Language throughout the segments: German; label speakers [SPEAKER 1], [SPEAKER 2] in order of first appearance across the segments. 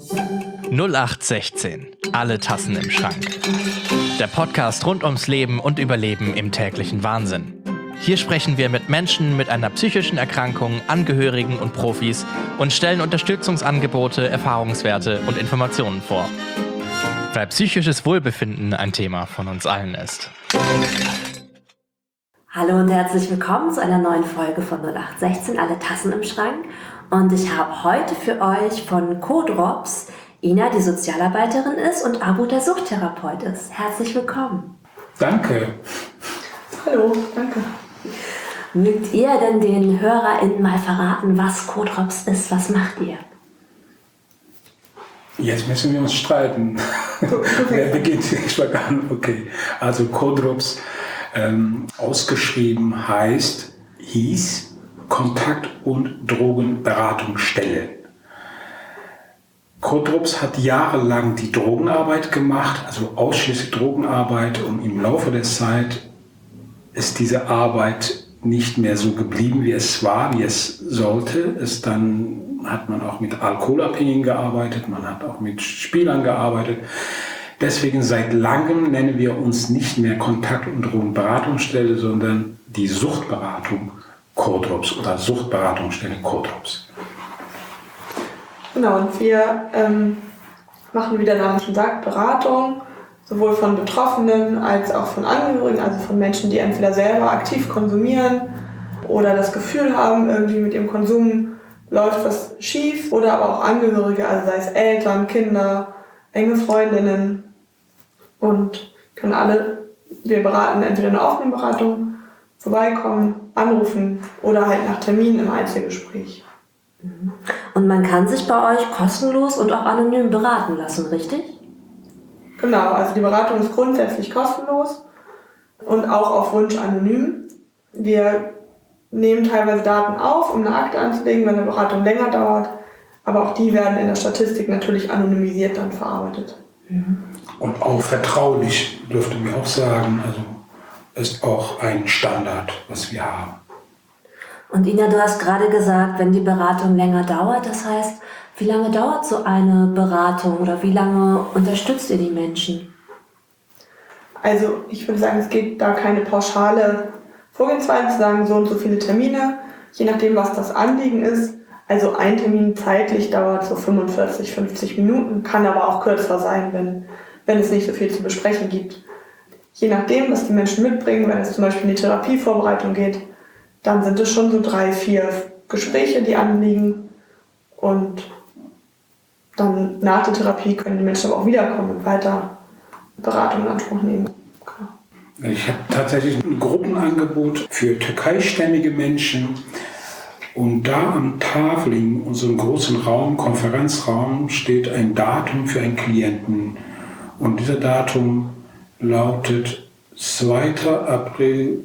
[SPEAKER 1] 0816. Alle Tassen im Schrank. Der Podcast rund ums Leben und Überleben im täglichen Wahnsinn. Hier sprechen wir mit Menschen mit einer psychischen Erkrankung, Angehörigen und Profis und stellen Unterstützungsangebote, Erfahrungswerte und Informationen vor. Weil psychisches Wohlbefinden ein Thema von uns allen ist.
[SPEAKER 2] Hallo und herzlich willkommen zu einer neuen Folge von 0816, alle Tassen im Schrank. Und ich habe heute für euch von Co-Drops Ina, die Sozialarbeiterin ist, und Abu, der Suchttherapeut ist. Herzlich willkommen.
[SPEAKER 3] Danke.
[SPEAKER 4] Hallo, danke.
[SPEAKER 2] Mögt ihr denn den HörerInnen mal verraten, was Co-Drops ist? Was macht ihr?
[SPEAKER 3] Jetzt müssen wir uns streiten. Wer beginnt? Ich fange an. Okay. Also Co-Drops ausgeschrieben hieß Kontakt- und Drogenberatungsstelle. Co-Drops hat jahrelang die Drogenarbeit gemacht, also ausschließlich Drogenarbeit, und im Laufe der Zeit ist diese Arbeit nicht mehr so geblieben, wie es war, wie es sollte. Dann hat man auch mit Alkoholabhängigen gearbeitet, man hat auch mit Spielern gearbeitet. Deswegen seit langem nennen wir uns nicht mehr Kontakt- und Drogenberatungsstelle, sondern die Suchtberatung Co-Drops oder Suchtberatungsstelle Co-Drops.
[SPEAKER 4] Genau, und wir machen, wie der Name schon sagt, Beratung, sowohl von Betroffenen als auch von Angehörigen, also von Menschen, die entweder selber aktiv konsumieren oder das Gefühl haben, irgendwie mit ihrem Konsum läuft was schief, oder aber auch Angehörige, also sei es Eltern, Kinder, enge Freundinnen, und können alle, wir beraten entweder eine offene Beratung, vorbeikommen, anrufen oder halt nach Termin im Einzelgespräch.
[SPEAKER 2] Und man kann sich bei euch kostenlos und auch anonym beraten lassen, richtig?
[SPEAKER 4] Genau, also die Beratung ist grundsätzlich kostenlos und auch auf Wunsch anonym. Wir nehmen teilweise Daten auf, um eine Akte anzulegen, wenn eine Beratung länger dauert, aber auch die werden in der Statistik natürlich anonymisiert dann verarbeitet.
[SPEAKER 3] Und auch vertraulich, dürften wir auch sagen, also ist auch ein Standard, was wir haben.
[SPEAKER 2] Und Ina, du hast gerade gesagt, wenn die Beratung länger dauert, das heißt, wie lange dauert so eine Beratung oder wie lange unterstützt ihr die Menschen?
[SPEAKER 4] Also ich würde sagen, es geht da keine pauschale Vorgehensweise zu sagen, so und so viele Termine, je nachdem, was das Anliegen ist. Also ein Termin zeitlich dauert so 45, 50 Minuten, kann aber auch kürzer sein, wenn es nicht so viel zu besprechen gibt. Je nachdem, was die Menschen mitbringen, wenn es zum Beispiel in die Therapievorbereitung geht, dann sind es schon so 3, 4 Gespräche, die anliegen, und dann nach der Therapie können die Menschen aber auch wiederkommen und weiter Beratung in Anspruch nehmen. Genau.
[SPEAKER 3] Ich habe tatsächlich ein Gruppenangebot für türkeistämmige Menschen, und da am Tafel in unserem großen Raum, Konferenzraum, steht ein Datum für einen Klienten, und dieser Datum lautet 2. April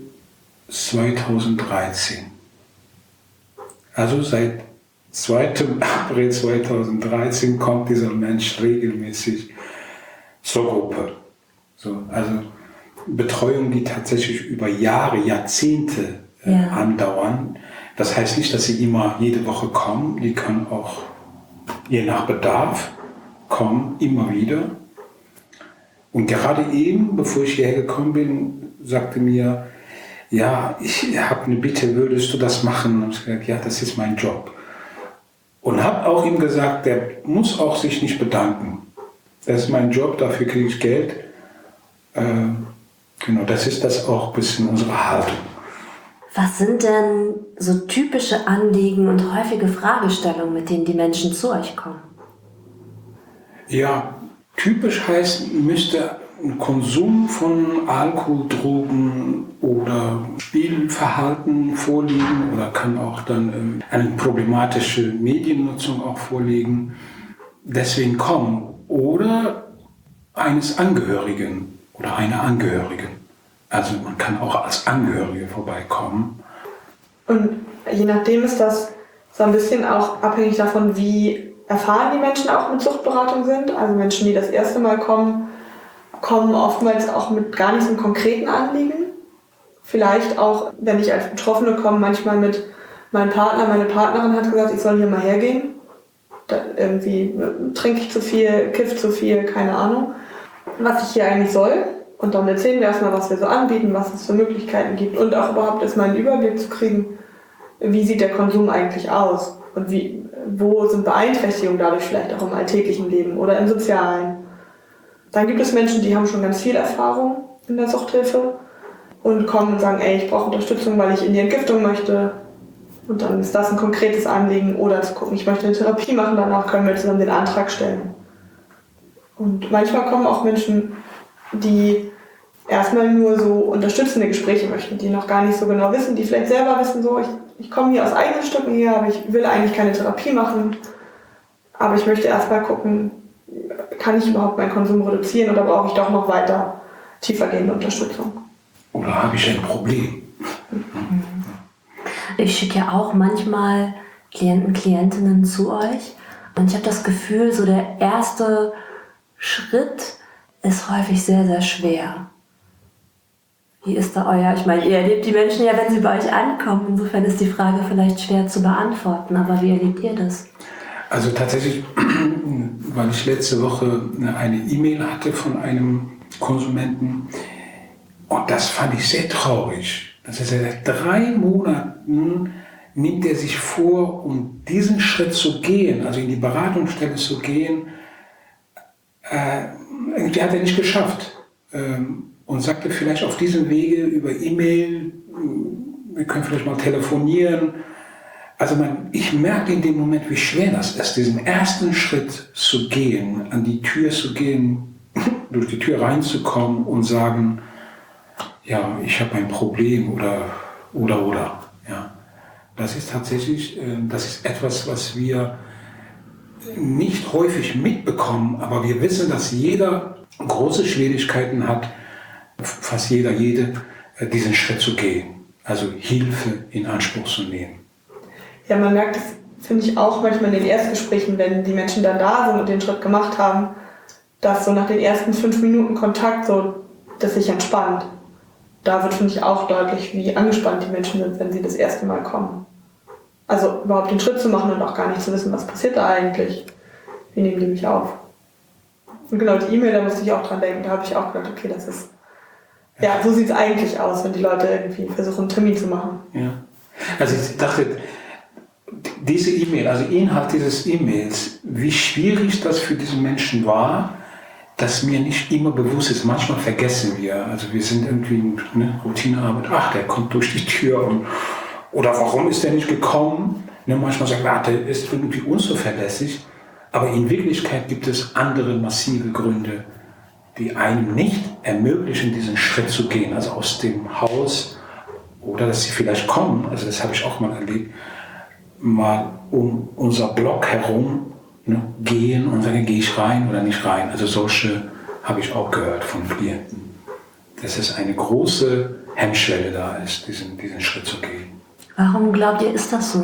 [SPEAKER 3] 2013. Also seit 2. April 2013 kommt dieser Mensch regelmäßig zur Gruppe. So, also Betreuung, die tatsächlich über Jahre, Jahrzehnte andauern. Das heißt nicht, dass sie immer jede Woche kommen. Die können auch je nach Bedarf kommen, immer wieder. Und gerade eben, bevor ich hierher gekommen bin, sagte mir, ja, ich habe eine Bitte, würdest du das machen? Und ich habe gesagt, ja, das ist mein Job. Und habe auch ihm gesagt, der muss auch sich nicht bedanken. Das ist mein Job, dafür kriege ich Geld. Genau, das ist das auch ein bisschen unsere Haltung.
[SPEAKER 2] Was sind denn so typische Anliegen und häufige Fragestellungen, mit denen die Menschen zu euch kommen?
[SPEAKER 3] Ja, typisch heißt, müsste ein Konsum von Alkohol, Drogen oder Spielverhalten vorliegen, oder kann auch dann eine problematische Mediennutzung auch vorliegen. Deswegen kommen. Oder eines Angehörigen oder einer Angehörigen. Also man kann auch als Angehörige vorbeikommen.
[SPEAKER 4] Und je nachdem ist das so ein bisschen auch abhängig davon, wie erfahren die Menschen auch mit Suchtberatung sind. Also Menschen, die das erste Mal kommen oftmals auch mit gar nicht so einem konkreten Anliegen. Vielleicht auch, wenn ich als Betroffene komme, manchmal mit meinem Partner, meine Partnerin hat gesagt, ich soll hier mal hergehen. irgendwie trinke ich zu viel, kiff zu viel, keine Ahnung, was ich hier eigentlich soll. Und dann erzählen wir erstmal, was wir so anbieten, was es für Möglichkeiten gibt und auch überhaupt erstmal einen Überblick zu kriegen, wie sieht der Konsum eigentlich aus und wo sind Beeinträchtigungen dadurch vielleicht auch im alltäglichen Leben oder im Sozialen. Dann gibt es Menschen, die haben schon ganz viel Erfahrung in der Suchthilfe und kommen und sagen, ey, ich brauche Unterstützung, weil ich in die Entgiftung möchte. Und dann ist das ein konkretes Anliegen. Oder zu gucken, ich möchte eine Therapie machen, danach können wir zusammen den Antrag stellen. Und manchmal kommen auch Menschen, die erstmal nur so unterstützende Gespräche möchten, die noch gar nicht so genau wissen, die vielleicht selber wissen, so, ich komme hier aus eigenen Stücken her, aber ich will eigentlich keine Therapie machen. Aber ich möchte erstmal gucken, kann ich überhaupt meinen Konsum reduzieren oder brauche ich doch noch weiter tiefergehende Unterstützung?
[SPEAKER 3] Oder habe ich ein Problem?
[SPEAKER 2] Ich schicke ja auch manchmal Klienten, Klientinnen zu euch und ich habe das Gefühl, so der erste Schritt ist häufig sehr, sehr schwer. Wie ist da euer? Ich meine, ihr erlebt die Menschen ja, wenn sie bei euch ankommen. Insofern ist die Frage vielleicht schwer zu beantworten, aber wie erlebt ihr das?
[SPEAKER 3] Also tatsächlich, weil ich letzte Woche eine E-Mail hatte von einem Konsumenten und das fand ich sehr traurig. Das heißt, seit 3 Monaten nimmt er sich vor, um diesen Schritt zu gehen, also in die Beratungsstelle zu gehen, irgendwie hat er nicht geschafft. Und sagte vielleicht auf diesem Wege über E-Mail, wir können vielleicht mal telefonieren. Also ich merke in dem Moment, wie schwer das ist, diesen ersten Schritt zu gehen, an die Tür zu gehen, durch die Tür reinzukommen und sagen, ja, ich habe ein Problem oder. Ja. Das ist tatsächlich, das ist etwas, was wir nicht häufig mitbekommen, aber wir wissen, dass jeder große Schwierigkeiten hat, fast jede, diesen Schritt zu gehen, also Hilfe in Anspruch zu nehmen.
[SPEAKER 4] Ja, man merkt das, finde ich, auch manchmal in den Erstgesprächen, wenn die Menschen dann da sind und den Schritt gemacht haben, dass so nach den ersten 5 Minuten Kontakt so, das sich entspannt. Da wird, finde ich, auch deutlich, wie angespannt die Menschen sind, wenn sie das erste Mal kommen. Also überhaupt den Schritt zu machen und auch gar nicht zu wissen, was passiert da eigentlich. Wie nehmen die mich auf? Und genau, die E-Mail, da musste ich auch dran denken. Da habe ich auch gedacht, okay, das ist... Ja, so sieht es eigentlich aus, wenn die Leute irgendwie versuchen, einen Termin zu machen.
[SPEAKER 3] Ja. Also ich dachte, diese E-Mail, also Inhalt dieses E-Mails, wie schwierig das für diesen Menschen war, dass mir nicht immer bewusst ist. Manchmal vergessen wir. Also wir sind irgendwie eine Routinearbeit. Ach, der kommt durch die Tür oder warum ist der nicht gekommen? Manchmal sagt man, der ist irgendwie unzuverlässig. Aber in Wirklichkeit gibt es andere massive Gründe, die einem nicht ermöglichen, diesen Schritt zu gehen. Also aus dem Haus oder dass sie vielleicht kommen, also das habe ich auch mal erlebt, mal um unser Block herum gehen und sagen, gehe ich rein oder nicht rein. Also solche habe ich auch gehört von Klienten, dass es eine große Hemmschwelle da ist, diesen Schritt zu gehen.
[SPEAKER 2] Warum glaubt ihr, ist das so?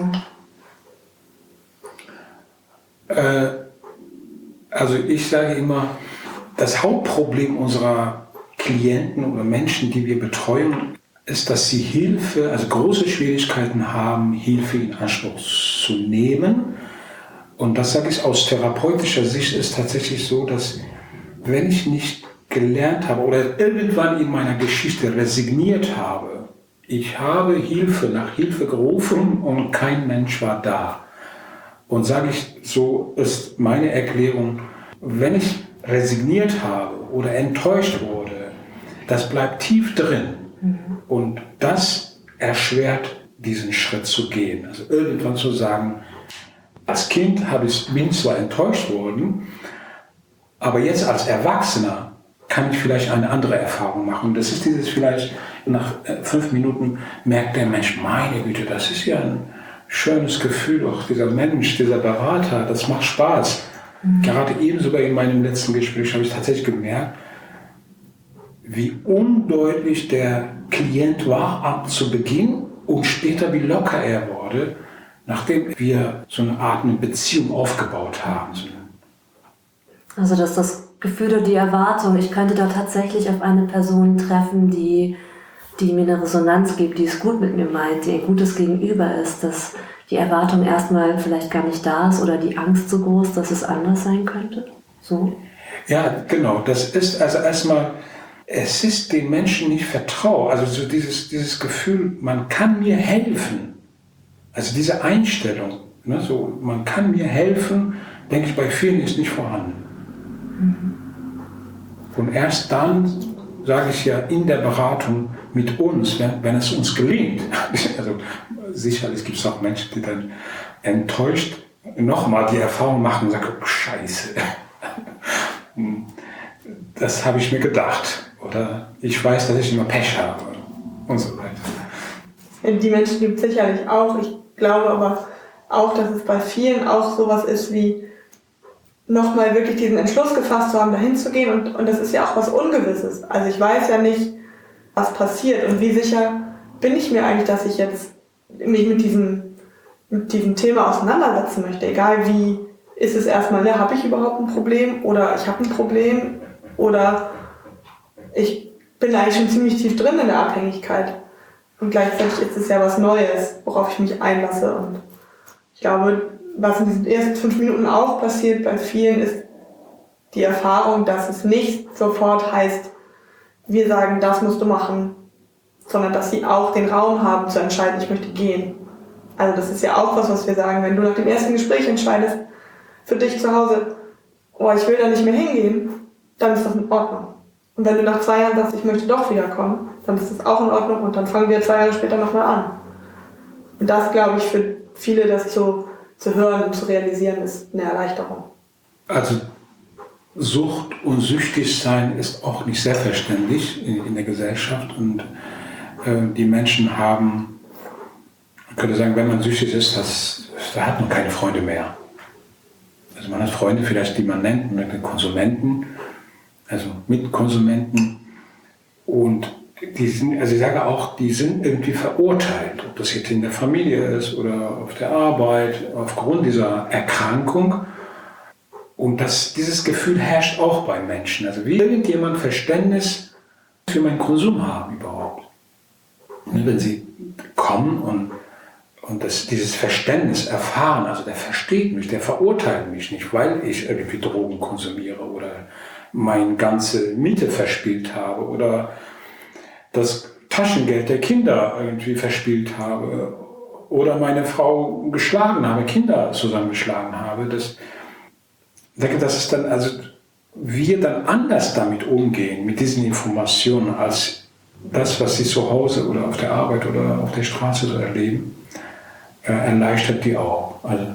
[SPEAKER 3] Also ich sage immer, das Hauptproblem unserer Klienten oder Menschen, die wir betreuen, ist, dass sie Hilfe, also große Schwierigkeiten haben, Hilfe in Anspruch zu nehmen. Und das sage ich aus therapeutischer Sicht, ist tatsächlich so, dass wenn ich nicht gelernt habe oder irgendwann in meiner Geschichte resigniert habe, ich habe nach Hilfe gerufen und kein Mensch war da. Und sage ich, so ist meine Erklärung, wenn ich resigniert habe oder enttäuscht wurde, das bleibt tief drin. Und das erschwert diesen Schritt zu gehen. Also irgendwann zu sagen, als Kind bin ich zwar enttäuscht worden, aber jetzt als Erwachsener kann ich vielleicht eine andere Erfahrung machen. Und das ist dieses vielleicht, nach 5 Minuten merkt der Mensch, meine Güte, das ist ja ein schönes Gefühl, auch dieser Mensch, dieser Berater, das macht Spaß. Gerade eben sogar in meinem letzten Gespräch habe ich tatsächlich gemerkt, wie undeutlich der Klient war zu Beginn und später wie locker er wurde, nachdem wir so eine Art eine Beziehung aufgebaut haben.
[SPEAKER 2] Also dass das Gefühl oder die Erwartung, ich könnte da tatsächlich auf eine Person treffen, die mir eine Resonanz gibt, die es gut mit mir meint, die ein gutes Gegenüber ist, dass die Erwartung erstmal vielleicht gar nicht da ist oder die Angst so groß, dass es anders sein könnte? So?
[SPEAKER 3] Ja, genau. Das ist also erstmal, es ist den Menschen nicht vertraut. Also so dieses Gefühl, man kann mir helfen. Also diese Einstellung, ne, so, man kann mir helfen, denke ich, bei vielen ist nicht vorhanden. Und erst dann, sage ich ja, in der Beratung mit uns, wenn es uns gelingt, also sicherlich gibt es auch Menschen, die dann enttäuscht nochmal die Erfahrung machen und sagen, oh, Scheiße, das habe ich mir gedacht. Oder ich weiß, dass ich immer Pech habe und so weiter.
[SPEAKER 4] Die Menschen gibt es sicherlich auch. Ich glaube aber auch, dass es bei vielen auch sowas ist wie nochmal wirklich diesen Entschluss gefasst zu haben, dahin zu gehen. Und das ist ja auch was Ungewisses. Also ich weiß ja nicht, was passiert und wie sicher bin ich mir eigentlich, dass ich jetzt mich mit diesem Thema auseinandersetzen möchte. Egal wie ist es erstmal, ne, habe ich überhaupt ein Problem oder ich habe ein Problem oder ich bin eigentlich schon ziemlich tief drin in der Abhängigkeit. Und gleichzeitig ist es ja was Neues, worauf ich mich einlasse. Und ich glaube, was in diesen ersten 5 Minuten auch passiert bei vielen, ist die Erfahrung, dass es nicht sofort heißt, wir sagen, das musst du machen, sondern dass sie auch den Raum haben zu entscheiden, ich möchte gehen. Also das ist ja auch was wir sagen, wenn du nach dem ersten Gespräch entscheidest, für dich zu Hause, oh, ich will da nicht mehr hingehen, dann ist das in Ordnung. Und wenn du nach 2 Jahren sagst, ich möchte doch wiederkommen, dann ist das auch in Ordnung und dann fangen wir 2 Jahre später nochmal an. Und das, glaube ich, für viele das zu hören und zu realisieren, ist eine Erleichterung.
[SPEAKER 3] Also Sucht und süchtig sein ist auch nicht selbstverständlich in der Gesellschaft und die Menschen haben, man könnte sagen, wenn man süchtig ist, da hat man keine Freunde mehr. Also man hat Freunde vielleicht, die man nennt, Konsumenten, also Mitkonsumenten und die sind, also ich sage auch, die sind irgendwie verurteilt, ob das jetzt in der Familie ist oder auf der Arbeit, aufgrund dieser Erkrankung. Und dieses Gefühl herrscht auch bei Menschen. Also will irgendjemand Verständnis für meinen Konsum haben überhaupt? Wenn sie kommen und dieses Verständnis erfahren, also der versteht mich, der verurteilt mich nicht, weil ich irgendwie Drogen konsumiere oder meine ganze Miete verspielt habe oder das Taschengeld der Kinder irgendwie verspielt habe oder meine Frau geschlagen habe, Kinder zusammengeschlagen habe. Ich denke, dass es dann, also wir dann anders damit umgehen, mit diesen Informationen, als das, was sie zu Hause oder auf der Arbeit oder auf der Straße so erleben, erleichtert die auch. Also,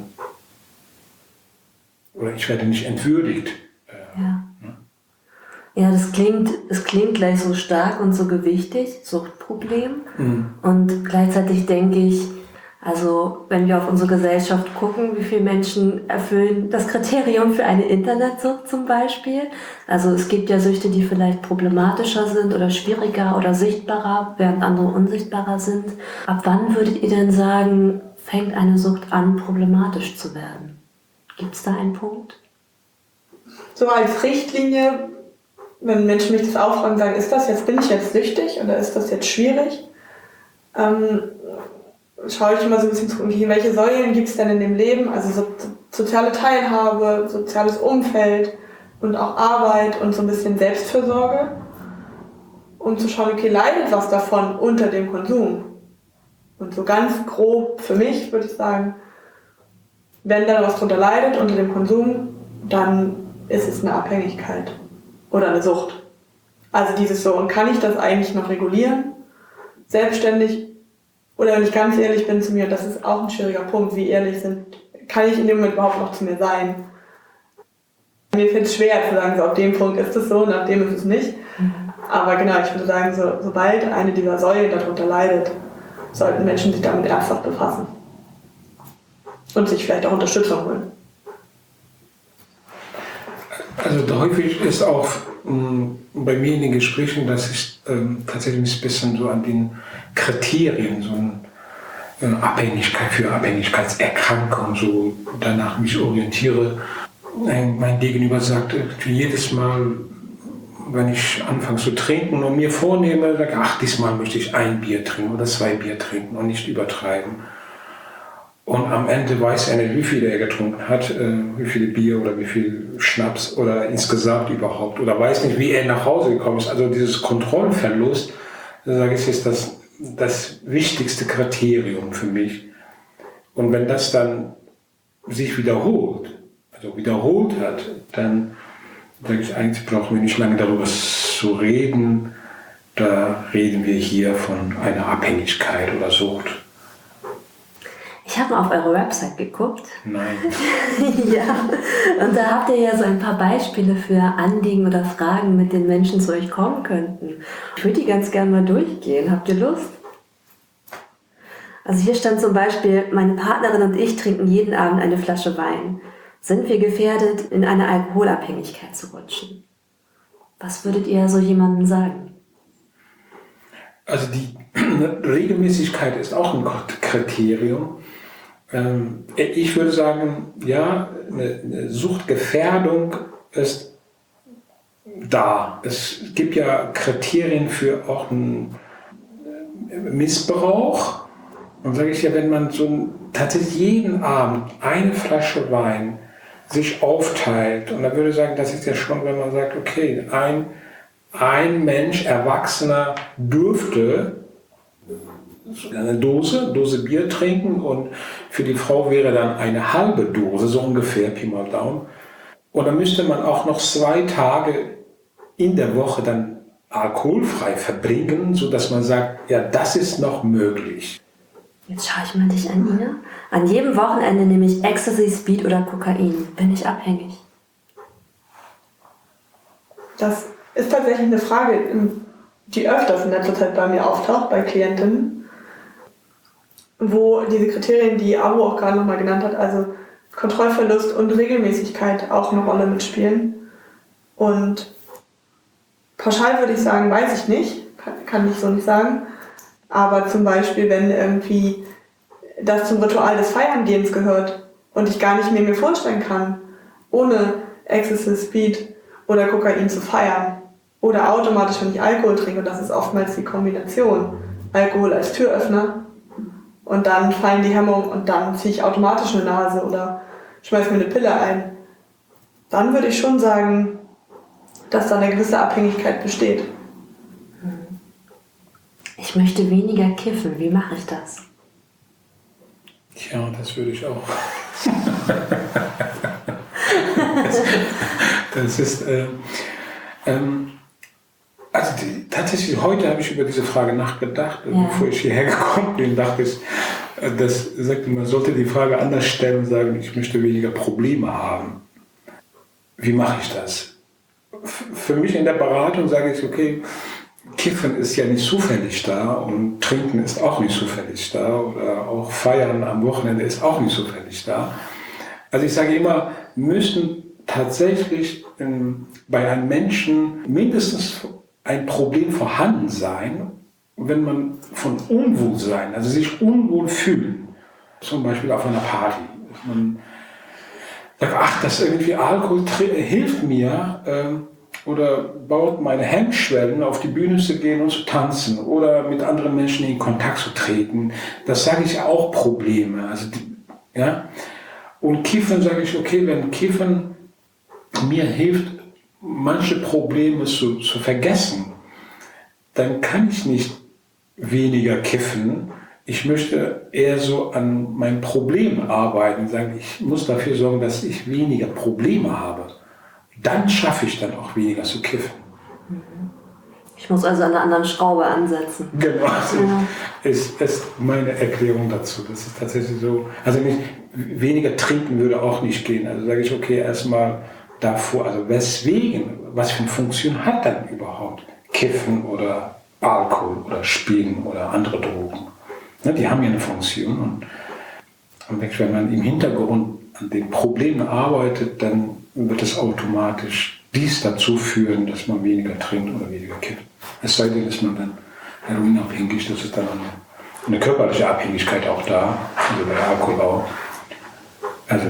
[SPEAKER 3] oder ich werde nicht entwürdigt.
[SPEAKER 2] Ja. Ja, es klingt gleich so stark und so gewichtig, Suchtproblem. Und gleichzeitig denke ich, also wenn wir auf unsere Gesellschaft gucken, wie viele Menschen erfüllen das Kriterium für eine Internetsucht zum Beispiel. Also es gibt ja Süchte, die vielleicht problematischer sind oder schwieriger oder sichtbarer, während andere unsichtbarer sind. Ab wann würdet ihr denn sagen, fängt eine Sucht an, problematisch zu werden? Gibt es da einen Punkt?
[SPEAKER 4] So als Richtlinie, wenn Menschen mich das auffragen und sagen, bin ich jetzt süchtig oder ist das jetzt schwierig? Schaue ich immer so ein bisschen zurück, welche Säulen gibt es denn in dem Leben? Also soziale Teilhabe, soziales Umfeld und auch Arbeit und so ein bisschen Selbstfürsorge. Um zu schauen, okay, leidet was davon unter dem Konsum? Und so ganz grob für mich würde ich sagen, wenn da was drunter leidet unter dem Konsum, dann ist es eine Abhängigkeit oder eine Sucht. Also dieses so, und kann ich das eigentlich noch regulieren? Selbstständig? Oder wenn ich ganz ehrlich bin zu mir, das ist auch ein schwieriger Punkt, wie ehrlich kann ich in dem Moment überhaupt noch zu mir sein? Mir fällt es schwer zu sagen, so auf dem Punkt ist es so und auf dem ist es nicht. Aber genau, ich würde sagen, sobald eine dieser Säulen darunter leidet, sollten Menschen sich damit ernsthaft befassen. Und sich vielleicht auch Unterstützung holen.
[SPEAKER 3] Also häufig ist auch bei mir in den Gesprächen, dass ich tatsächlich ein bisschen so an den Kriterien, so eine Abhängigkeit für Abhängigkeitserkrankung, so danach mich orientiere. Mein Gegenüber sagt jedes Mal, wenn ich anfange zu trinken und mir vornehme, sage, ach, diesmal möchte ich 1 Bier trinken oder 2 Bier trinken und nicht übertreiben. Und am Ende weiß er nicht, wie viel er getrunken hat, wie viel Bier oder wie viel Schnaps oder insgesamt überhaupt. Oder weiß nicht, wie er nach Hause gekommen ist. Also dieses Kontrollverlust, sage ich, ist das wichtigste Kriterium für mich. Und wenn das dann sich wiederholt hat, dann sage ich, eigentlich brauchen wir nicht lange darüber zu reden. Da reden wir hier von einer Abhängigkeit oder Sucht.
[SPEAKER 2] Ich habe mal auf eure Website geguckt.
[SPEAKER 3] Nein.
[SPEAKER 2] Ja, und da habt ihr ja so ein paar Beispiele für Anliegen oder Fragen, mit denen Menschen zu euch kommen könnten. Ich würde die ganz gerne mal durchgehen. Habt ihr Lust? Also hier stand zum Beispiel, meine Partnerin und ich trinken jeden Abend eine Flasche Wein. Sind wir gefährdet, in eine Alkoholabhängigkeit zu rutschen? Was würdet ihr so jemandem sagen?
[SPEAKER 3] Also die Regelmäßigkeit ist auch ein Kriterium. Ich würde sagen, ja, eine Suchtgefährdung ist da. Es gibt ja Kriterien für auch einen Missbrauch. Und sage ich ja, wenn man tatsächlich jeden Abend eine Flasche Wein sich aufteilt, und da würde ich sagen, das ist ja schon, wenn man sagt, okay, ein Mensch, Erwachsener, dürfte eine Dose Bier trinken und für die Frau wäre dann eine halbe Dose, so ungefähr, Pi mal Daumen. Und dann müsste man auch noch 2 Tage in der Woche dann alkoholfrei verbringen, sodass man sagt, ja, das ist noch möglich.
[SPEAKER 2] Jetzt schaue ich mal dich an, Ina. An jedem Wochenende nehme ich Ecstasy, Speed oder Kokain. Bin ich abhängig?
[SPEAKER 4] Das ist tatsächlich eine Frage, die öfters in letzter Zeit bei mir auftaucht, bei Klientinnen, wo diese Kriterien, die Abu auch gerade nochmal genannt hat, also Kontrollverlust und Regelmäßigkeit auch eine Rolle mitspielen. Und pauschal würde ich sagen, weiß ich nicht, kann ich so nicht sagen. Aber zum Beispiel, wenn irgendwie das zum Ritual des Feierngehens gehört und ich gar nicht mehr mir vorstellen kann, ohne Ecstasy, Speed oder Kokain zu feiern oder automatisch, wenn ich Alkohol trinke, und das ist oftmals die Kombination, Alkohol als Türöffner und dann fallen die Hemmungen und dann ziehe ich automatisch eine Nase oder schmeiße mir eine Pille ein, dann würde ich schon sagen, dass da eine gewisse Abhängigkeit besteht.
[SPEAKER 2] Ich möchte weniger kiffen. Wie mache ich das?
[SPEAKER 3] Ja, das würde ich auch. Das ist, also tatsächlich, heute habe ich über diese Frage nachgedacht, bevor ich hierher gekommen bin, dachte ich, man sollte die Frage anders stellen und sagen, ich möchte weniger Probleme haben. Wie mache ich das? Für mich in der Beratung sage ich, okay, Kiffen ist ja nicht zufällig da und Trinken ist auch nicht zufällig da oder auch Feiern am Wochenende ist auch nicht zufällig da. Also ich sage immer, müssen tatsächlich bei einem Menschen mindestens ein Problem vorhanden sein, wenn man von Unwohlsein, also sich unwohl fühlen, zum Beispiel auf einer Party. Dass man sagt, ach, das irgendwie Alkohol hilft mir, oder baut meine Hemmschwellen, auf die Bühne zu gehen und zu tanzen oder mit anderen Menschen in Kontakt zu treten. Das sage ich auch Probleme. Also ja. Und Kiffen sage ich, okay, wenn Kiffen mir hilft, manche Probleme zu vergessen, dann kann ich nicht weniger kiffen. Ich möchte eher so an meinem Problem arbeiten, sagen, ich muss dafür sorgen, dass ich weniger Probleme habe. Dann schaffe ich dann auch weniger zu kiffen.
[SPEAKER 2] Ich muss also an einer anderen Schraube ansetzen.
[SPEAKER 3] Genau, ist meine Erklärung dazu. Das ist tatsächlich so. Also nicht, weniger trinken würde auch nicht gehen. Also sage ich, okay, erstmal davor, also weswegen, was für eine Funktion hat dann überhaupt Kiffen oder Alkohol oder Spielen oder andere Drogen? Ne, die haben ja eine Funktion. Und wenn man im Hintergrund an den Problemen arbeitet, dann wird es automatisch dies dazu führen, dass man weniger trinkt oder weniger kippt. Es sei denn, ist man dann heroinabhängig, das ist dann eine körperliche Abhängigkeit auch da, also bei Alkohol auch. Also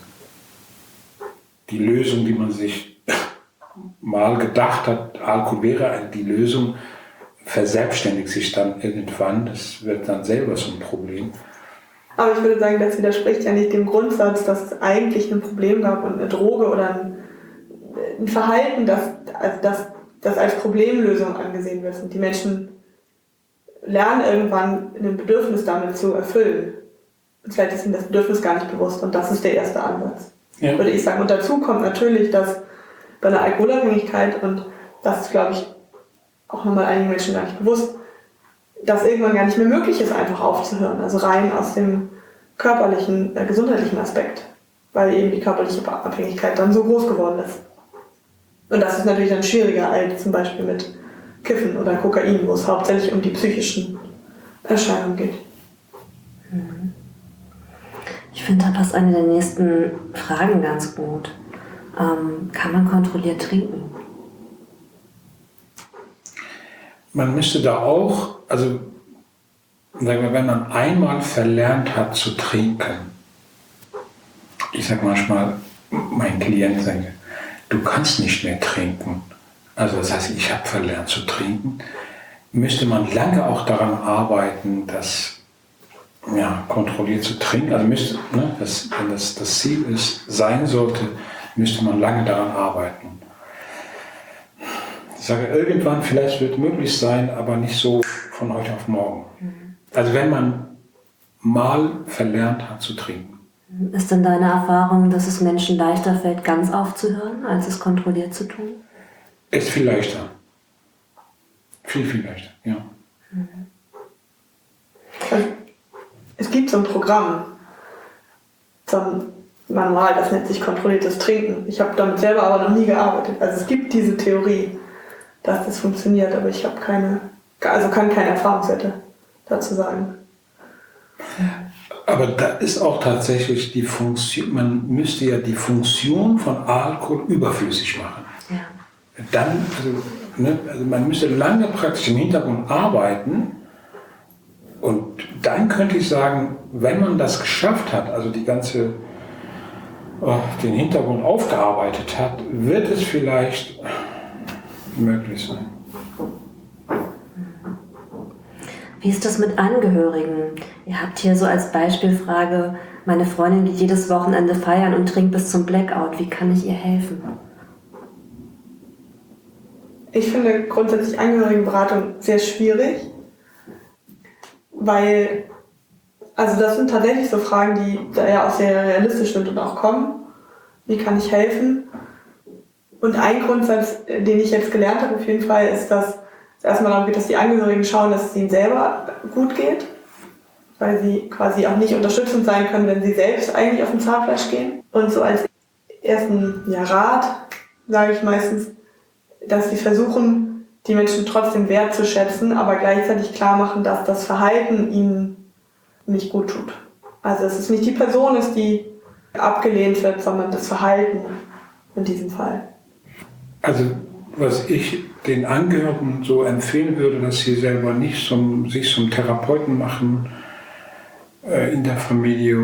[SPEAKER 3] die Lösung, die man sich mal gedacht hat, Alkohol wäre die Lösung, verselbstständigt sich dann irgendwann, das wird dann selber so ein Problem.
[SPEAKER 4] Aber ich würde sagen, das widerspricht ja nicht dem Grundsatz, dass es eigentlich ein Problem gab und eine Droge oder ein Verhalten, das als Problemlösung angesehen wird. Und die Menschen lernen irgendwann ein Bedürfnis damit zu erfüllen. Und vielleicht ist ihnen das Bedürfnis gar nicht bewusst und das ist der erste Ansatz, würde ich sagen. Und dazu kommt natürlich, dass bei einer Alkoholabhängigkeit, und das ist, glaube ich, auch nochmal einigen Menschen gar nicht bewusst, dass irgendwann gar nicht mehr möglich ist, einfach aufzuhören. Also rein aus dem körperlichen, gesundheitlichen Aspekt, weil eben die körperliche Abhängigkeit dann so groß geworden ist. Und das ist natürlich dann schwieriger als zum Beispiel mit Kiffen oder Kokain, wo es hauptsächlich um die psychischen Erscheinungen geht.
[SPEAKER 2] Ich finde, da passt eine der nächsten Fragen ganz gut. Kann man kontrolliert trinken?
[SPEAKER 3] Man müsste da auch, also sagen wir, wenn man einmal verlernt hat zu trinken, ich sage manchmal meinen Klienten, sage, du kannst nicht mehr trinken. Also das heißt, ich habe verlernt zu trinken. Müsste man lange auch daran arbeiten, das kontrolliert zu trinken. Also müsste, wenn das Ziel sein sollte, müsste man lange daran arbeiten. Ich sage, irgendwann vielleicht wird es möglich sein, aber nicht so von heute auf morgen. Also wenn man mal verlernt hat zu trinken.
[SPEAKER 2] Ist denn deine Erfahrung, dass es Menschen leichter fällt, ganz aufzuhören, als es kontrolliert zu tun?
[SPEAKER 3] Ist viel leichter. Viel, viel leichter, ja.
[SPEAKER 4] Es gibt so ein Programm, so ein Manual, das nennt sich kontrolliertes Trinken. Ich habe damit selber aber noch nie gearbeitet. Also es gibt diese Theorie, dass das funktioniert, aber ich habe kann keine Erfahrungswerte dazu sagen.
[SPEAKER 3] Aber da ist auch tatsächlich die Funktion, man müsste ja die Funktion von Alkohol überflüssig machen.
[SPEAKER 2] Ja.
[SPEAKER 3] Dann, also man müsste lange praktisch im Hintergrund arbeiten und dann könnte ich sagen, wenn man das geschafft hat, also den Hintergrund aufgearbeitet hat, wird es vielleicht möglich sein.
[SPEAKER 2] Wie ist das mit Angehörigen? Ihr habt hier so als Beispielfrage, meine Freundin geht jedes Wochenende feiern und trinkt bis zum Blackout. Wie kann ich ihr helfen?
[SPEAKER 4] Ich finde grundsätzlich Angehörigenberatung sehr schwierig, weil, also das sind tatsächlich so Fragen, die da ja auch sehr realistisch sind und auch kommen. Wie kann ich helfen? Und ein Grundsatz, den ich jetzt gelernt habe auf jeden Fall, ist, dass es erstmal darum geht, dass die Angehörigen schauen, dass es ihnen selber gut geht, weil sie quasi auch nicht unterstützend sein können, wenn sie selbst eigentlich auf dem Zahnfleisch gehen. Und so als ersten Rat sage ich meistens, dass sie versuchen, die Menschen trotzdem wertzuschätzen, aber gleichzeitig klar machen, dass das Verhalten ihnen nicht gut tut. Also dass es nicht die Person ist, die abgelehnt wird, sondern das Verhalten in diesem Fall.
[SPEAKER 3] Also was ich den Angehörigen so empfehlen würde, dass sie selber nicht sich zum Therapeuten machen in der Familie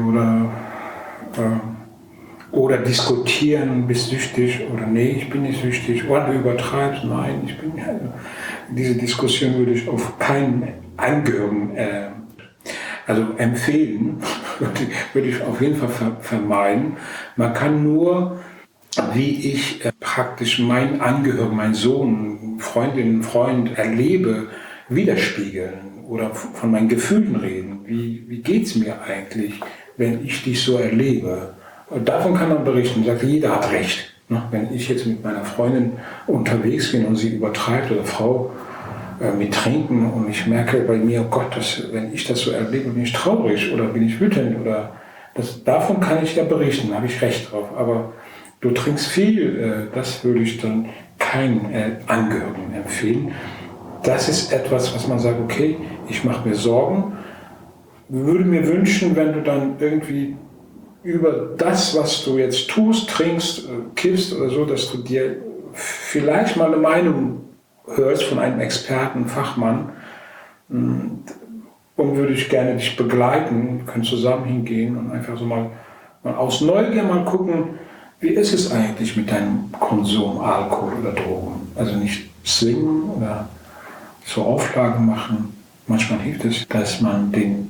[SPEAKER 3] oder diskutieren, bist du süchtig oder nee, ich bin nicht süchtig, oder du übertreibst, nein, ich bin nicht. Diese Diskussion würde ich auf keinen Angehörigen empfehlen, würde ich auf jeden Fall vermeiden. Man kann nur, wie ich praktisch meinen Angehörigen, meinen Sohn, Freundinnen, Freund erlebe, widerspiegeln oder von meinen Gefühlen reden. Wie geht es mir eigentlich, wenn ich dich so erlebe? Und davon kann man berichten. Sagt, jeder hat recht. Wenn ich jetzt mit meiner Freundin unterwegs bin und sie übertreibt oder Frau mit Trinken und ich merke bei mir, oh Gott, wenn ich das so erlebe, bin ich traurig oder bin ich wütend davon kann ich ja berichten, da habe ich recht drauf. Aber du trinkst viel, das würde ich dann keinen Angehörigen empfehlen. Das ist etwas, was man sagt, okay, ich mache mir Sorgen, würde mir wünschen, wenn du dann irgendwie über das, was du jetzt tust, trinkst, kiffst oder so, dass du dir vielleicht mal eine Meinung hörst von einem Experten, Fachmann, und würde ich gerne dich begleiten, wir können zusammen hingehen und einfach so mal aus Neugier mal gucken, wie ist es eigentlich mit deinem Konsum, Alkohol oder Drogen? Also nicht zwingen oder so Auflagen machen. Manchmal hilft es, dass man den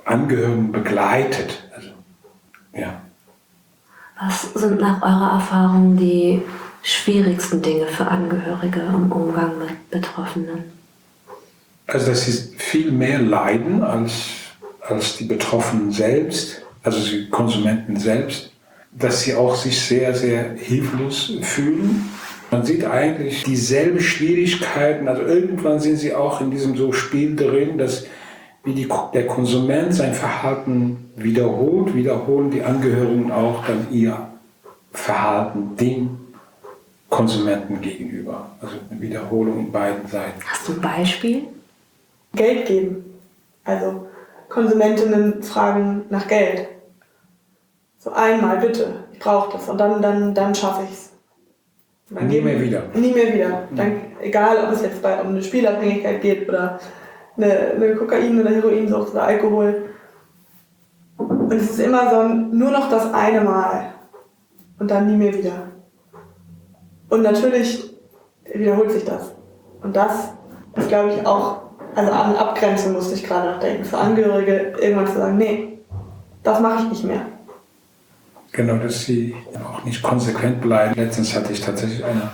[SPEAKER 3] Angehörigen begleitet. Also, ja.
[SPEAKER 2] Was sind nach eurer Erfahrung die schwierigsten Dinge für Angehörige im Umgang mit Betroffenen?
[SPEAKER 3] Also dass sie viel mehr leiden als die Betroffenen selbst, also die Konsumenten selbst, dass sie auch sich sehr, sehr hilflos fühlen. Man sieht eigentlich dieselben Schwierigkeiten, also irgendwann sind sie auch in diesem so Spiel drin, dass der Konsument sein Verhalten wiederholen die Angehörigen auch dann ihr Verhalten dem Konsumenten gegenüber. Also eine Wiederholung in beiden Seiten.
[SPEAKER 2] Hast du ein Beispiel?
[SPEAKER 4] Geld geben. Also Konsumentinnen fragen nach Geld. So einmal bitte, ich brauche das und dann schaffe ich es.
[SPEAKER 3] Nie mehr wieder.
[SPEAKER 4] Nie mehr wieder. Dann, egal, ob es jetzt um eine Spielabhängigkeit geht oder eine Kokain- oder Heroinsucht oder Alkohol. Und es ist immer so nur noch das eine Mal und dann nie mehr wieder. Und natürlich wiederholt sich das. Und das ist, glaube ich, auch, also an Abgrenzung musste ich gerade nachdenken, für Angehörige irgendwann zu sagen, nee, das mache ich nicht mehr.
[SPEAKER 3] Genau, dass sie auch nicht konsequent bleiben. Letztens hatte ich tatsächlich eine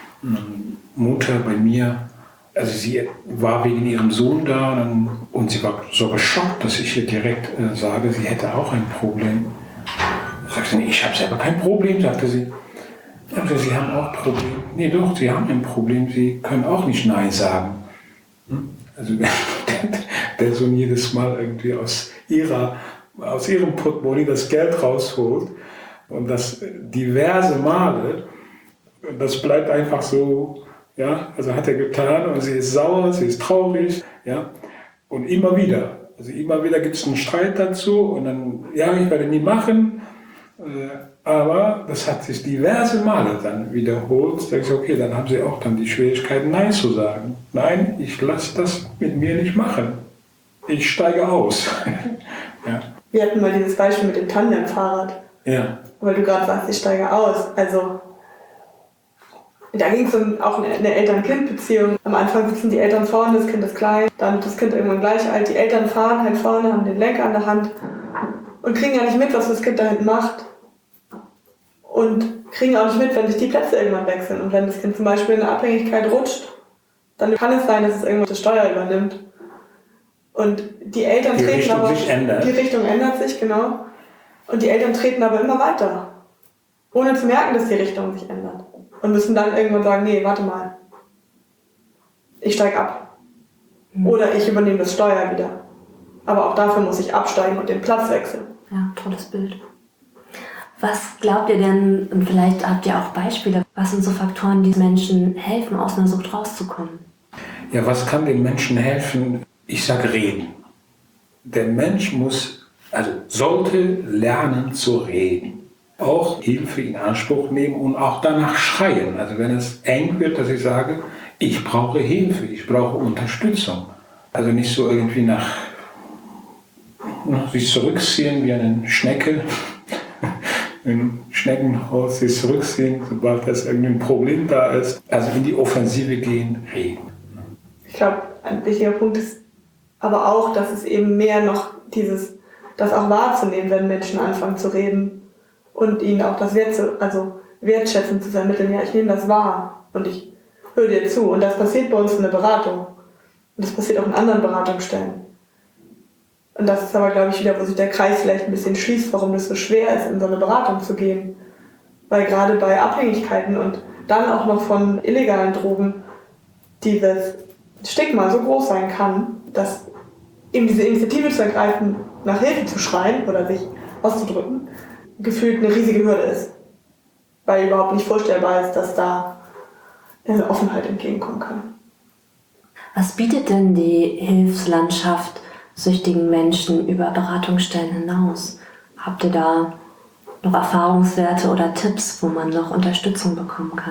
[SPEAKER 3] Mutter bei mir, also sie war wegen ihrem Sohn da und sie war so geschockt, dass ich ihr direkt sage, sie hätte auch ein Problem. Sagte sie, ich habe selber kein Problem, sagte sie. Also, sie haben auch ein Problem. Nee, doch, sie haben ein Problem, sie können auch nicht Nein sagen. Also der Sohn jedes Mal irgendwie aus ihrem Portemonnaie das Geld rausholt und das diverse Male, das bleibt einfach so, ja, also hat er getan und sie ist sauer, sie ist traurig, ja, und immer wieder gibt es einen Streit dazu und dann, ja, ich werde nie machen, aber das hat sich diverse Male dann wiederholt. Da sage ich, okay, dann haben sie auch dann die Schwierigkeiten, Nein zu sagen. Nein, ich lasse das mit mir nicht machen. Ich steige aus. Ja.
[SPEAKER 4] Wir hatten mal dieses Beispiel mit dem Tandemfahrrad.
[SPEAKER 3] Ja.
[SPEAKER 4] Weil du gerade sagst, ich steige aus. Also, da ging es um auch eine Eltern-Kind-Beziehung. Am Anfang sitzen die Eltern vorne, das Kind ist klein, dann wird das Kind irgendwann gleich alt. Die Eltern fahren halt vorne, haben den Lenker an der Hand und kriegen ja nicht mit, was das Kind da hinten macht. Und kriegen auch nicht mit, wenn sich die Plätze irgendwann wechseln. Und wenn das Kind zum Beispiel in eine Abhängigkeit rutscht, dann kann es sein, dass es irgendwann die Steuer übernimmt. Und die Eltern treten aber... Die Richtung ändert sich, genau. Und die Eltern treten aber immer weiter. Ohne zu merken, dass die Richtung sich ändert. Und müssen dann irgendwann sagen, nee, warte mal. Ich steige ab. Oder ich übernehme das Steuer wieder. Aber auch dafür muss ich absteigen und den Platz wechseln.
[SPEAKER 2] Ja, tolles Bild. Was glaubt ihr denn, und vielleicht habt ihr auch Beispiele, was sind so Faktoren, die Menschen helfen, aus einer Sucht rauszukommen?
[SPEAKER 3] Ja, was kann den Menschen helfen? Ich sage reden. Der Mensch sollte lernen zu reden. Auch Hilfe in Anspruch nehmen und auch danach schreien. Also wenn es eng wird, dass ich sage, ich brauche Hilfe, ich brauche Unterstützung. Also nicht so irgendwie sich zurückziehen wie eine Schnecke. Im Schneckenhaus sich zurückziehen, sobald das irgendein Problem da ist. Also in die Offensive gehen, reden.
[SPEAKER 4] Ich glaube, ein wichtiger Punkt ist aber auch, dass es eben mehr noch das auch wahrzunehmen, wenn Menschen anfangen zu reden und ihnen auch das Wertschätzen zu vermitteln. Ja, ich nehme das wahr und ich höre dir zu. Und das passiert bei uns in der Beratung. Und das passiert auch in anderen Beratungsstellen. Und das ist aber, glaube ich, wieder, wo sich der Kreis vielleicht ein bisschen schließt, warum es so schwer ist, in so eine Beratung zu gehen. Weil gerade bei Abhängigkeiten und dann auch noch von illegalen Drogen dieses Stigma so groß sein kann, dass eben diese Initiative zu ergreifen, nach Hilfe zu schreien oder sich auszudrücken, gefühlt eine riesige Hürde ist. Weil überhaupt nicht vorstellbar ist, dass da eine Offenheit entgegenkommen kann.
[SPEAKER 2] Was bietet denn die Hilfslandschaft süchtigen Menschen über Beratungsstellen hinaus? Habt ihr da noch Erfahrungswerte oder Tipps, wo man noch Unterstützung bekommen kann?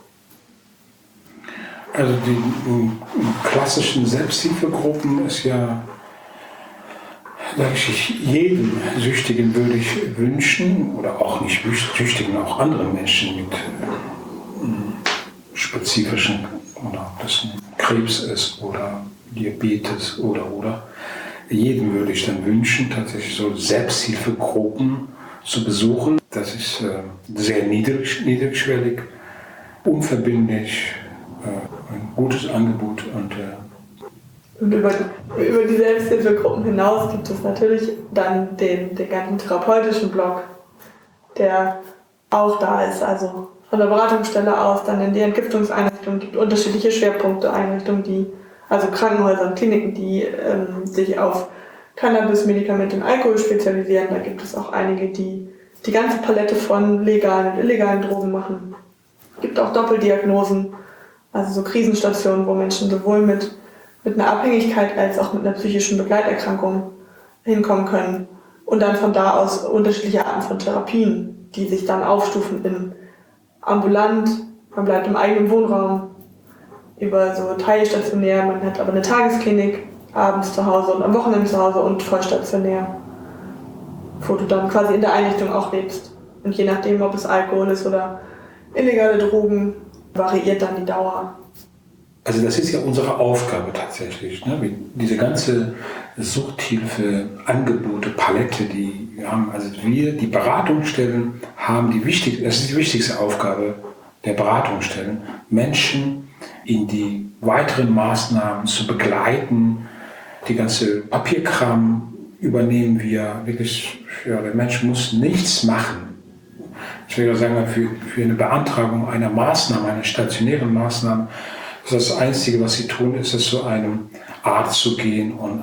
[SPEAKER 3] Also die klassischen Selbsthilfegruppen ist ja, sage ich, jedem Süchtigen würde ich wünschen, oder auch nicht Süchtigen, auch anderen Menschen mit spezifischen, oder ob das ein Krebs ist oder Diabetes oder, jedem würde ich dann wünschen, tatsächlich so Selbsthilfegruppen zu besuchen. Das ist sehr niedrigschwellig, unverbindlich, ein gutes Angebot.
[SPEAKER 4] Und über die Selbsthilfegruppen hinaus gibt es natürlich dann den ganzen therapeutischen Block, der auch da ist. Also von der Beratungsstelle aus dann in die Entgiftungseinrichtungen gibt unterschiedliche Schwerpunkte, Einrichtungen, also Krankenhäuser und Kliniken, die sich auf Cannabis, Medikamente und Alkohol spezialisieren. Da gibt es auch einige, die die ganze Palette von legalen und illegalen Drogen machen. Es gibt auch Doppeldiagnosen, also so Krisenstationen, wo Menschen sowohl mit einer Abhängigkeit als auch mit einer psychischen Begleiterkrankung hinkommen können. Und dann von da aus unterschiedliche Arten von Therapien, die sich dann aufstufen in ambulant, man bleibt im eigenen Wohnraum, über so teilstationär, man hat aber eine Tagesklinik, abends zu Hause und am Wochenende zu Hause und vollstationär, wo du dann quasi in der Einrichtung auch lebst. Und je nachdem, ob es Alkohol ist oder illegale Drogen, variiert dann die Dauer.
[SPEAKER 3] Also das ist ja unsere Aufgabe tatsächlich, ne? Diese ganze Suchthilfe-Angebote, Palette, die wir haben. Also wir, die Beratungsstellen, haben das ist die wichtigste Aufgabe der Beratungsstellen, Menschen in die weiteren Maßnahmen zu begleiten. Die ganze Papierkram übernehmen wir wirklich. Ja, der Mensch muss nichts machen. Ich will sagen, für eine Beantragung einer Maßnahme, einer stationären Maßnahme, das Einzige, was sie tun, ist, zu einem Arzt zu gehen und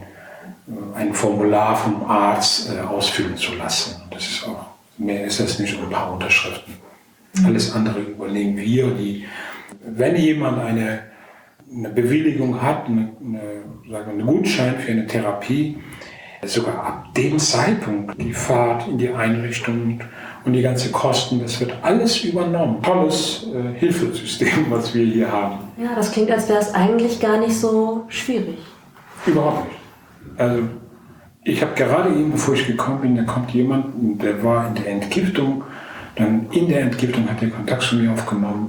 [SPEAKER 3] ein Formular vom Arzt ausfüllen zu lassen. Das ist auch, mehr ist das nicht, ein paar Unterschriften. Alles andere übernehmen wir. Wenn jemand eine Bewilligung hat, einen Gutschein für eine Therapie, sogar ab dem Zeitpunkt die Fahrt in die Einrichtung und die ganzen Kosten, das wird alles übernommen. Tolles Hilfesystem, was wir hier haben.
[SPEAKER 2] Ja, das klingt, als wäre es eigentlich gar nicht so schwierig.
[SPEAKER 3] Überhaupt nicht. Also ich habe gerade eben, bevor ich gekommen bin, da kommt jemand, der war in der Entgiftung. Dann in der Entgiftung hat er Kontakt zu mir aufgenommen.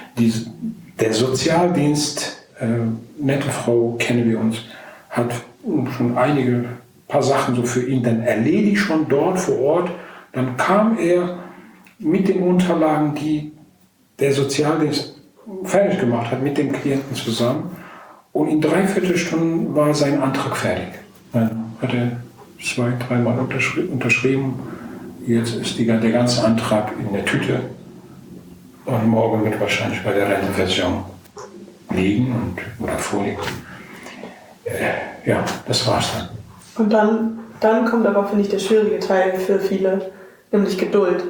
[SPEAKER 3] Der Sozialdienst, nette Frau, kennen wir uns, hat schon paar Sachen so für ihn dann erledigt, schon dort vor Ort. Dann kam er mit den Unterlagen, die der Sozialdienst fertig gemacht hat, mit dem Klienten zusammen. Und in 3/4 Stunden war sein Antrag fertig. Dann hat er 2-3 Mal unterschrieben. Jetzt ist der ganze Antrag in der Tüte. Und morgen wird wahrscheinlich bei der Rentenversicherung liegen oder vorliegen. Ja, das war's dann.
[SPEAKER 4] Und dann kommt aber, finde ich, der schwierige Teil für viele, nämlich Geduld.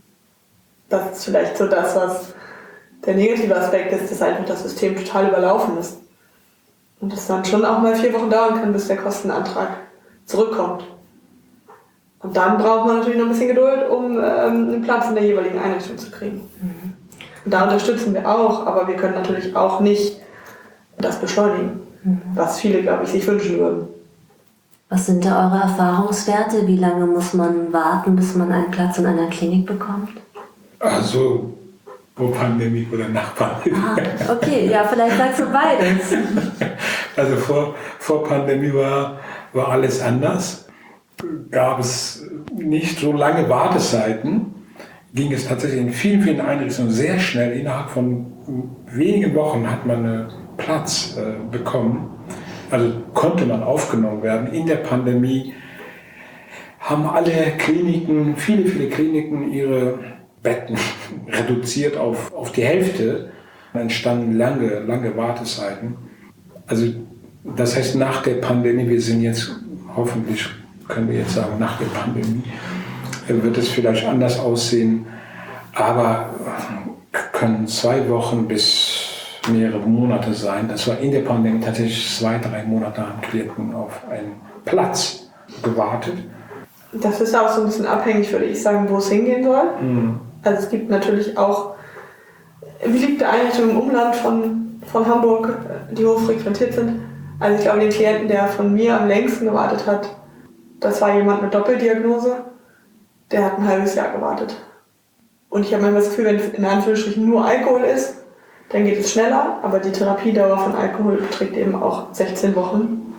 [SPEAKER 4] Das ist vielleicht so das, was der negative Aspekt ist, dass einfach das System total überlaufen ist. Und es dann schon auch mal 4 Wochen dauern kann, bis der Kostenantrag zurückkommt. Und dann braucht man natürlich noch ein bisschen Geduld, um einen Platz in der jeweiligen Einrichtung zu kriegen. Und da unterstützen wir auch, aber wir können natürlich auch nicht das beschleunigen, was viele, glaube ich, sich wünschen würden.
[SPEAKER 2] Was sind da eure Erfahrungswerte? Wie lange muss man warten, bis man einen Platz in einer Klinik bekommt?
[SPEAKER 3] Also vor Pandemie oder nach Pandemie.
[SPEAKER 2] Okay, ja, vielleicht sagst du beides.
[SPEAKER 3] Also vor Pandemie war alles anders. Gab es nicht so lange Wartezeiten. Ging es tatsächlich in vielen, vielen Einrichtungen sehr schnell. Innerhalb von wenigen Wochen hat man einen Platz bekommen. Also konnte man aufgenommen werden. In der Pandemie haben alle Kliniken, viele Kliniken ihre Betten reduziert auf die Hälfte. Dann entstanden lange Wartezeiten. Also das heißt, nach der Pandemie, wir sind jetzt, hoffentlich können wir jetzt sagen, nach der Pandemie wird es vielleicht anders aussehen, aber können 2 Wochen bis mehrere Monate sein. Das war in der Pandemie tatsächlich 2-3 Monate haben Klienten auf einen Platz gewartet.
[SPEAKER 4] Das ist auch so ein bisschen abhängig, würde ich sagen, wo es hingehen soll. Also es gibt natürlich auch beliebte Einrichtungen im Umland von Hamburg, die hoch frequentiert sind. Also ich glaube, den Klienten, der von mir am längsten gewartet hat, das war jemand mit Doppeldiagnose, der hat ein halbes Jahr gewartet. Und ich habe manchmal das Gefühl, wenn es in Anführungsstrichen nur Alkohol ist, dann geht es schneller, aber die Therapiedauer von Alkohol beträgt eben auch 16 Wochen.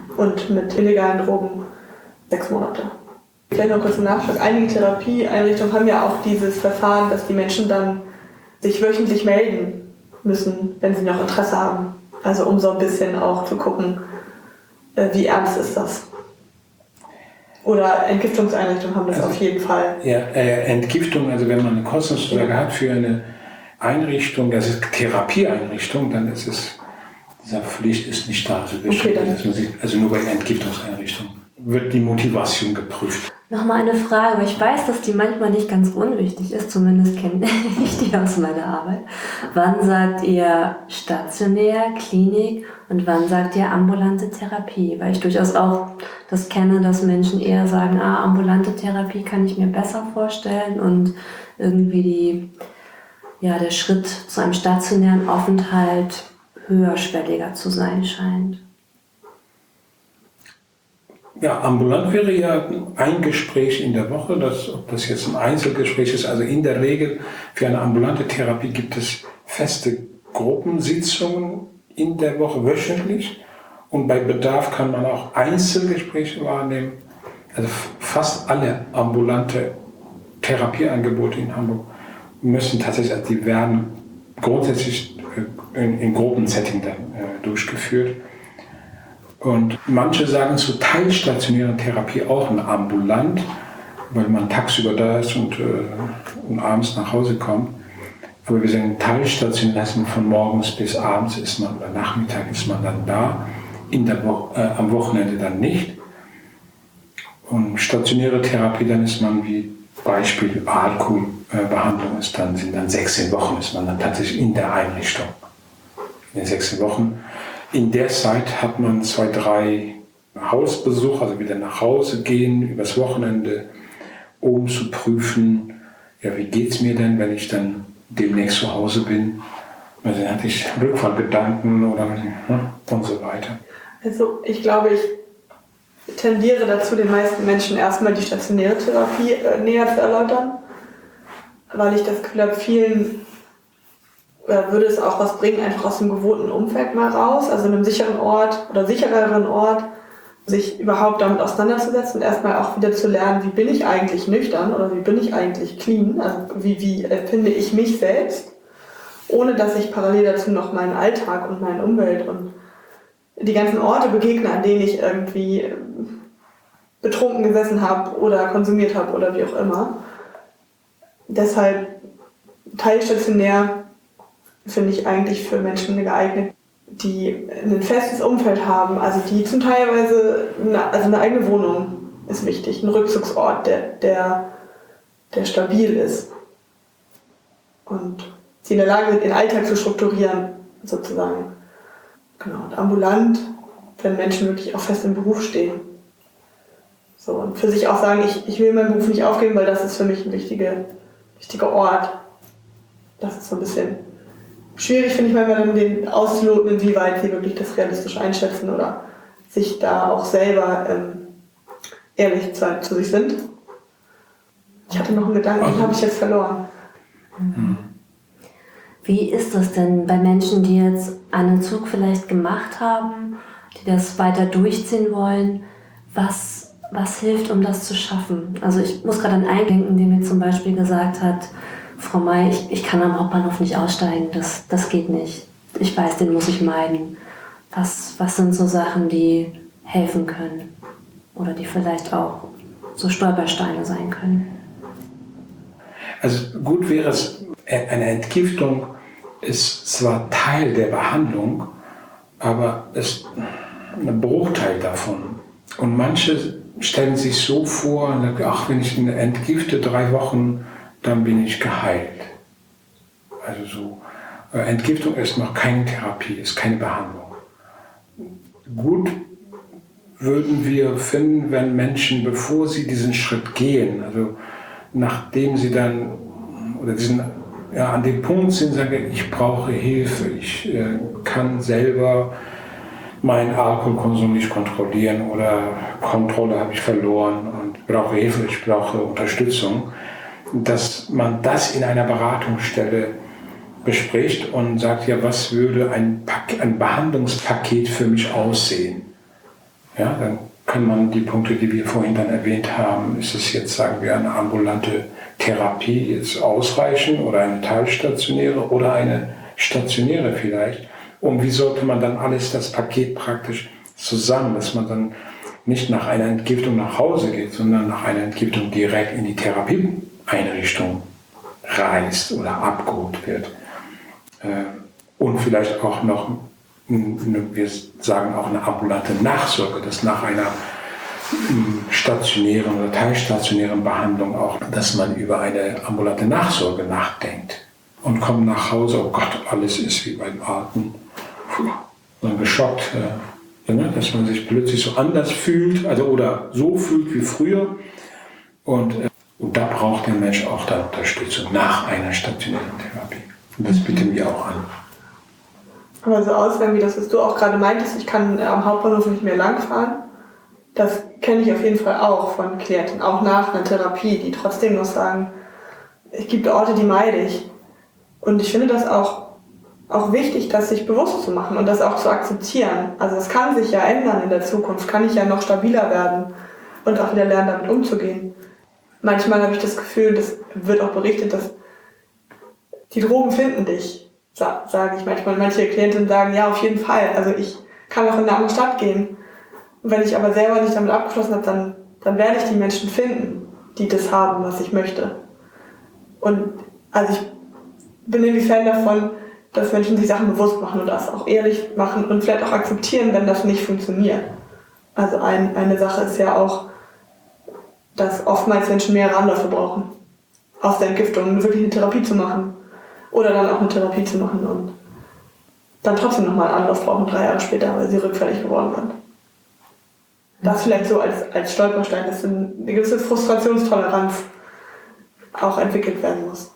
[SPEAKER 4] und mit illegalen Drogen 6 Monate. Vielleicht noch kurz ein Nachschlag. Einige Therapieeinrichtungen haben ja auch dieses Verfahren, dass die Menschen dann sich wöchentlich melden müssen, wenn sie noch Interesse haben. Also um so ein bisschen auch zu gucken, wie ernst ist das. Oder Entgiftungseinrichtungen haben das auf jeden Fall.
[SPEAKER 3] Ja, Entgiftung, also wenn man eine Kostenzusage hat für eine Einrichtung, das ist Therapieeinrichtung, dann ist es, diese Pflicht ist nicht da. Also nur bei Entgiftungseinrichtungen wird die Motivation geprüft.
[SPEAKER 2] Nochmal eine Frage, weil ich weiß, dass die manchmal nicht ganz unwichtig ist, zumindest kenne ich die aus meiner Arbeit. Wann sagt ihr stationär, Klinik und wann sagt ihr ambulante Therapie? Weil ich durchaus auch das kenne, dass Menschen eher sagen, ambulante Therapie kann ich mir besser vorstellen und irgendwie der Schritt zu einem stationären Aufenthalt höherschwelliger zu sein scheint.
[SPEAKER 3] Ja, ambulant wäre ja ein Gespräch in der Woche, ob das jetzt ein Einzelgespräch ist. Also in der Regel für eine ambulante Therapie gibt es feste Gruppensitzungen in der Woche wöchentlich und bei Bedarf kann man auch Einzelgespräche wahrnehmen. Also fast alle ambulante Therapieangebote in Hamburg müssen tatsächlich, also die werden grundsätzlich in Gruppensetting dann durchgeführt. Und manche sagen zur teilstationären Therapie auch ambulant, weil man tagsüber da ist und abends nach Hause kommt. Aber wir sagen teilstationär, heißt man von morgens bis abends ist man, oder Nachmittag ist man dann da, am Wochenende dann nicht. Und stationäre Therapie, dann ist man wie Beispiel Alkoholbehandlung sind dann 16 Wochen, ist man dann tatsächlich in der Einrichtung. In den 16 Wochen. In der Zeit hat man 2, 3 Hausbesuche, also wieder nach Hause gehen, übers Wochenende, um zu prüfen, wie geht's mir denn, wenn ich dann demnächst zu Hause bin. Also hatte ich Rückfallgedanken und so weiter.
[SPEAKER 4] Also ich glaube, ich tendiere dazu, den meisten Menschen erstmal die stationäre Therapie näher zu erläutern, weil ich das Gefühl habe, vielen würde es auch was bringen, einfach aus dem gewohnten Umfeld mal raus, also in einem sicheren Ort oder sichereren Ort, sich überhaupt damit auseinanderzusetzen und erstmal auch wieder zu lernen, wie bin ich eigentlich nüchtern oder wie bin ich eigentlich clean, also wie empfinde ich mich selbst, ohne dass ich parallel dazu noch meinen Alltag und meine Umwelt und die ganzen Orte begegne, an denen ich irgendwie betrunken gesessen habe oder konsumiert habe oder wie auch immer. Deshalb teilstationär finde ich eigentlich für Menschen geeignet, die ein festes Umfeld haben, also die zum Teilweise, eine eigene Wohnung ist wichtig, ein Rückzugsort, der stabil ist und die in der Lage sind, ihren Alltag zu strukturieren, sozusagen. Genau, und ambulant, wenn Menschen wirklich auch fest im Beruf stehen. So, und für sich auch sagen, ich will meinen Beruf nicht aufgeben, weil das ist für mich ein wichtiger Ort. Das ist so ein bisschen schwierig, finde ich manchmal, dann den auszuloten, inwieweit sie wirklich das realistisch einschätzen oder sich da auch selber ehrlich zu sich sind. Ich hatte noch einen Gedanken, den habe ich jetzt verloren.
[SPEAKER 2] Wie ist das denn bei Menschen, die jetzt einen Zug vielleicht gemacht haben, die das weiter durchziehen wollen? Was hilft, um das zu schaffen? Also ich muss gerade an einen denken, der mir zum Beispiel gesagt hat, Frau May, ich kann am Hauptbahnhof nicht aussteigen, das geht nicht. Ich weiß, den muss ich meiden. Was sind so Sachen, die helfen können? Oder die vielleicht auch so Stolpersteine sein können?
[SPEAKER 3] Also gut wäre es, eine Entgiftung ist zwar Teil der Behandlung, aber ist ein Bruchteil davon. Und manche stellen sich so vor, ach, wenn ich entgifte 3 Wochen, dann bin ich geheilt. Also so, Entgiftung ist noch keine Therapie, ist keine Behandlung. Gut würden wir finden, wenn Menschen, bevor sie diesen Schritt gehen, also nachdem sie dann oder an dem Punkt sind, sagen, ich brauche Hilfe, ich kann selber meinen Alkoholkonsum nicht kontrollieren oder Kontrolle habe ich verloren und brauche Hilfe, ich brauche Unterstützung, dass man das in einer Beratungsstelle bespricht und sagt, ja, was würde ein Behandlungspaket für mich aussehen? Ja, dann kann man die Punkte, die wir vorhin dann erwähnt haben, ist es jetzt, sagen wir, eine ambulante Therapie jetzt ausreichen oder eine teilstationäre oder eine stationäre vielleicht. Und wie sollte man dann alles, das Paket praktisch zusammen, dass man dann nicht nach einer Entgiftung nach Hause geht, sondern nach einer Entgiftung direkt in die Therapieeinrichtung reist oder abgeholt wird. Und vielleicht auch noch, wir sagen auch eine ambulante Nachsorge, dass nach einer stationären oder teilstationären Behandlung auch, dass man über eine ambulante Nachsorge nachdenkt und kommt nach Hause, oh Gott, alles ist wie beim Alten, dann geschockt, dass man sich plötzlich so anders fühlt, also oder so fühlt wie früher. Und da braucht der Mensch auch dann Unterstützung nach einer stationären Therapie. Und das bieten wir auch an.
[SPEAKER 4] Aber so Aussagen wie das, was du auch gerade meintest, ich kann am Hauptbahnhof nicht mehr langfahren, das kenne ich auf jeden Fall auch von Klienten, auch nach einer Therapie, die trotzdem noch sagen, es gibt Orte, die meide ich. Und ich finde das auch wichtig, das sich bewusst zu machen und das auch zu akzeptieren. Also es kann sich ja ändern in der Zukunft, kann ich ja noch stabiler werden und auch wieder lernen, damit umzugehen. Manchmal habe ich das Gefühl, das wird auch berichtet, dass die Drogen finden dich, sage ich manchmal. Manche Klientinnen sagen, ja, auf jeden Fall. Also ich kann auch in eine andere Stadt gehen. Und wenn ich aber selber nicht damit abgeschlossen habe, dann werde ich die Menschen finden, die das haben, was ich möchte. Und also ich bin irgendwie Fan davon, dass Menschen sich Sachen bewusst machen und das auch ehrlich machen und vielleicht auch akzeptieren, wenn das nicht funktioniert. Also eine Sache ist ja auch, dass oftmals Menschen mehrere Anläufe brauchen, aus der Entgiftung wirklich eine Therapie zu machen oder dann auch eine Therapie zu machen und dann trotzdem nochmal einen Anlauf brauchen, 3 Jahre später, weil sie rückfällig geworden sind. Das vielleicht so als Stolperstein, dass eine gewisse Frustrationstoleranz auch entwickelt werden muss.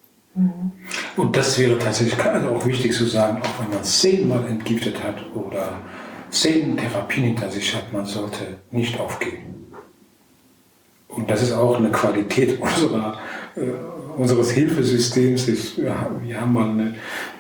[SPEAKER 3] Und das wäre tatsächlich auch wichtig zu sagen, auch wenn man 10-mal entgiftet hat oder 10 Therapien hinter sich hat, man sollte nicht aufgeben. Und das ist auch eine Qualität unseres Hilfesystems. Wir haben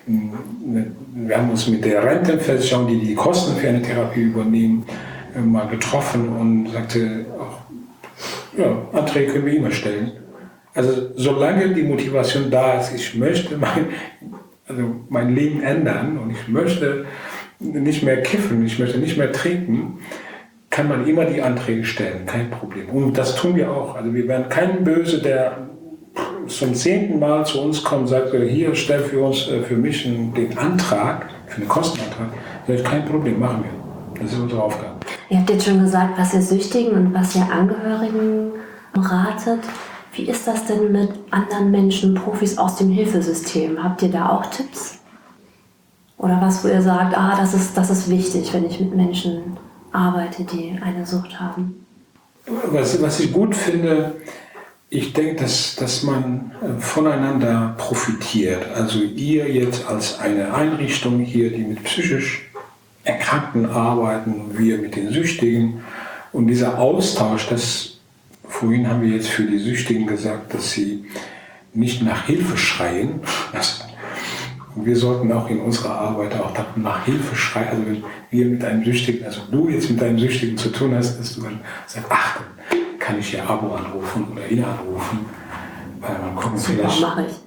[SPEAKER 3] uns mit der Rentenversicherung, die Kosten für eine Therapie übernehmen, mal getroffen und sagte auch, ja, Anträge können wir immer stellen. Also solange die Motivation da ist, ich möchte mein Leben ändern und ich möchte nicht mehr kiffen, ich möchte nicht mehr trinken, kann man immer die Anträge stellen, kein Problem. Und das tun wir auch. Also wir werden keinen böse, der zum 10. Mal zu uns kommt und sagt, hier, stell für mich den Antrag, für einen Kostenantrag. Das ist kein Problem, machen wir. Das ist unsere Aufgabe.
[SPEAKER 2] Ihr habt jetzt schon gesagt, was ihr Süchtigen und was ihr Angehörigen ratet. Wie ist das denn mit anderen Menschen, Profis aus dem Hilfesystem? Habt ihr da auch Tipps? Oder was, wo ihr sagt, das ist wichtig, wenn ich mit Menschen arbeite, die eine Sucht haben?
[SPEAKER 3] Was ich gut finde, ich denke, dass man voneinander profitiert. Also ihr jetzt als eine Einrichtung hier, die mit psychisch Erkrankten arbeiten, wir mit den Süchtigen. Und dieser Austausch, vorhin haben wir jetzt für die Süchtigen gesagt, dass sie nicht nach Hilfe schreien. Wir sollten auch in unserer Arbeit auch nach Hilfe schreien. Also wenn wir mit einem Süchtigen, also du jetzt mit einem Süchtigen zu tun hast, dass du dann sagst, ach, dann kann ich ja Abo anrufen oder ihn anrufen. Mal gucken, vielleicht.
[SPEAKER 2] Mache ich.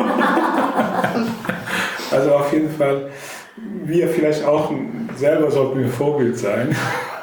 [SPEAKER 3] Also auf jeden Fall, wir vielleicht auch selber sollten wir Vorbild sein,